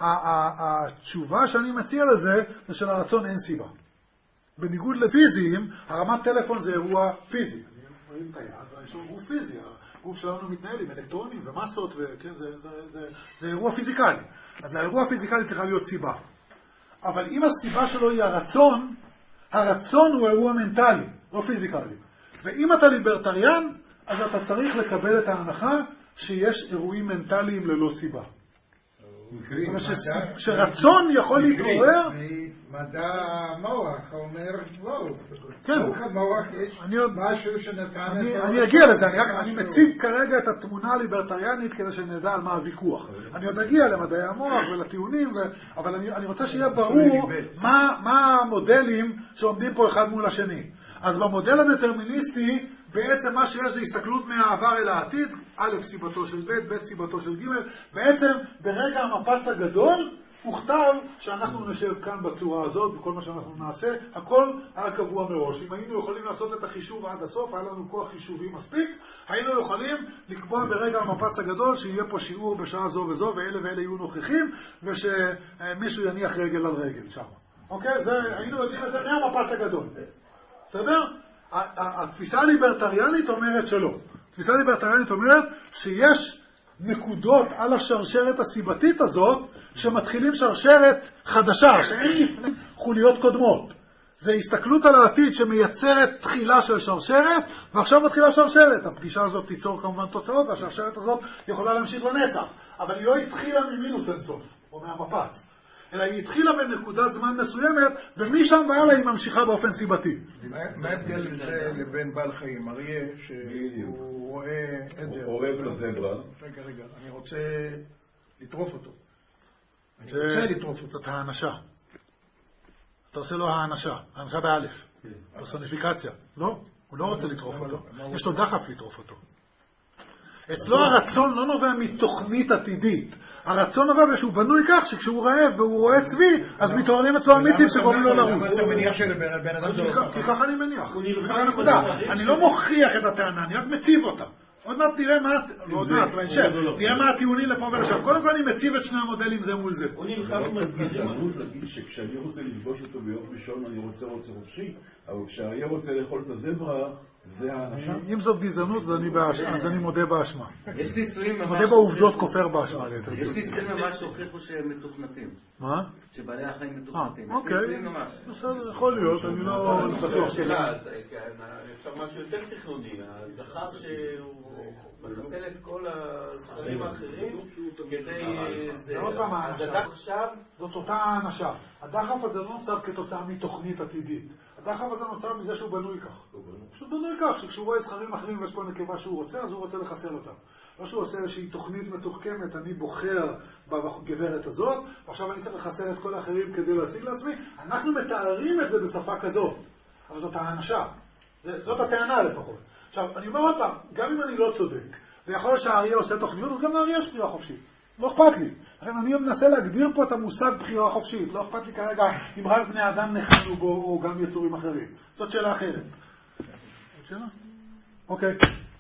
התשובה שאני מציע לזה, זה שלרצון אין סיבה. בניגוד לפיזיים, הרמת טלפון זה אירוע פיזי. רואים את היד, יש אירוע פיזי. הגוף שלנו מתנהל עם אלקטרונים ומסות, זה אירוע פיזיקלי. אז לאירוע הפיזיקלי צריכה להיות סיבה. אבל אם הסיבה שלו היא הרצון, הרצון הוא אירוע מנטלי, לא פיזיקלי. ואם אתה ליברטריאן, אז אתה צריך לקבל את ההנחה שיש אירועים מנטליים ללא סיבה. שרצון יכול להתעורר. מדע המוח אומר לא. כן. המוח יש משהו שנתן... אני אגיע לזה, אני מציג כרגע את התמונה הליברטריאנית כדי שנדע על מה הוויכוח. אני עוד אגיע למדעי המוח ולטיעונים, אבל אני רוצה שיהיה ברור מה המודלים שעומדים פה אחד מול השני. אז במודל הדטרמיניסטי, בעצם מה שיש זה הסתכלות מהעבר אל העתיד, א' סיבתו של ב', ב' סיבתו של ג', בעצם ברגע המפץ הגדול, מוכתב שאנחנו נשב כאן בצורה הזאת, וכל מה שאנחנו נעשה, הכל היה קבוע מראש. אם היינו יכולים לעשות את החישוב עד הסוף, היה לנו כוח חישובי מספיק, היינו יכולים לקבוע ברגע המפץ הגדול שיהיה פה שיעור בשעה זו וזו, ואלה ואלה יהיו נוכחים, ושמישהו יניח רגל על רגל שם. אוקיי? זה, היינו יודעים את זה מהמפץ הגדול. בסדר? התפיסה הליברטריאנית אומרת שלא. התפיסה הליברטריאנית אומרת שיש נקודות על השרשרת הסיבתית הזאת שמתחילים שרשרת חדשה, שאין לפני חוליות קודמות. זה הסתכלות על העתיד שמייצרת תחילה של שרשרת, ועכשיו מתחילה שרשרת. הפגישה הזאת תיצור כמובן תוצאות, והשרשרת הזאת יכולה להמשיך לנצח. אבל היא לא התחילה ממינוס אינסוף, או מהמפץ. אלא היא התחילה בנקודת זמן מסוימת, ומשם והלאה היא ממשיכה באופן סיבתי. מה ההבדל לזה לבין בעל חיים? אריה שהוא רואה עדר. הוא אורב לזברה. רגע, רגע, אני רוצה לטרוף אותו. אני רוצה לטרוף אותו. זאת האנשה. אתה עושה לו האנשה. האנשה באלף. פרסוניפיקציה. לא? הוא לא רוצה לטרוף אותו. יש לו דחף לטרוף אותו. אצלו הרצון לא נובע מתוכנית עתידית. הרצון נובע שהוא בנוי כך שכשהוא רעב והוא רואה צבי, אז מתעוררים אצלו המיתים שגורמים לו לרוץ. אבל אתה מניח שבן אדם זה לא כי ככה אני מניח. אני לא מוכיח את הטענה, אני רק מציב אותה. עוד מעט תראה מה, עוד מעט, בהמשך, תראה מה הטיעונים לפה ולשם. קודם כל אני מציב את שני המודלים זה מול זה. הוא נלחם עם הגזענות להגיד שכשאני רוצה לפגוש אותו ביום ראשון אני רוצה רוצה חופשי, אבל כשאריה רוצה לאכול את הזברה, זה האנשה. אם זאת גזענות, אז אני מודה באשמה. יש ניסויים ממש... מודה בעובדות כופר באשמה. יש ניסויים ממש שהוכיחו שהם מתוכנתים. מה? שבעלי החיים מתוכנתים. אוקיי. בסדר, יכול להיות, אני לא בטוח. שאלה, עכשיו משהו יותר תכנוני, הזכר שהוא מחסל את כל הזכרים האחרים כדי... זה עוד פעם האנשה. עכשיו זאת אותה האנשה. הדחף הזה לא נוצר כתוצאה מתוכנית עתידית. הדחף הזה נוצר מזה שהוא בנוי כך. שהוא בנוי כך, שכשהוא רואה זכרים אחרים ויש פה נקבה שהוא רוצה, אז הוא רוצה לחסל אותם. לא שהוא עושה איזושהי תוכנית מתוחכמת, אני בוחר בגברת הזאת, ועכשיו אני צריך לחסל את כל האחרים כדי להשיג לעצמי. אנחנו מתארים את זה בשפה כזאת. אבל זאת האנשה. זאת הטענה לפחות. עכשיו, אני אומר עוד פעם, גם אם אני לא צודק, ויכול להיות שהאריה עושה תוכניות, אז גם לאריה יש בחירה חופשית. לא אכפת לי. אני מנסה להגדיר פה את המושג בחירה חופשית. לא אכפת לי כרגע אם רק בני אדם נחלו בו או גם יצורים אחרים. זאת שאלה אחרת. שאלה? אוקיי.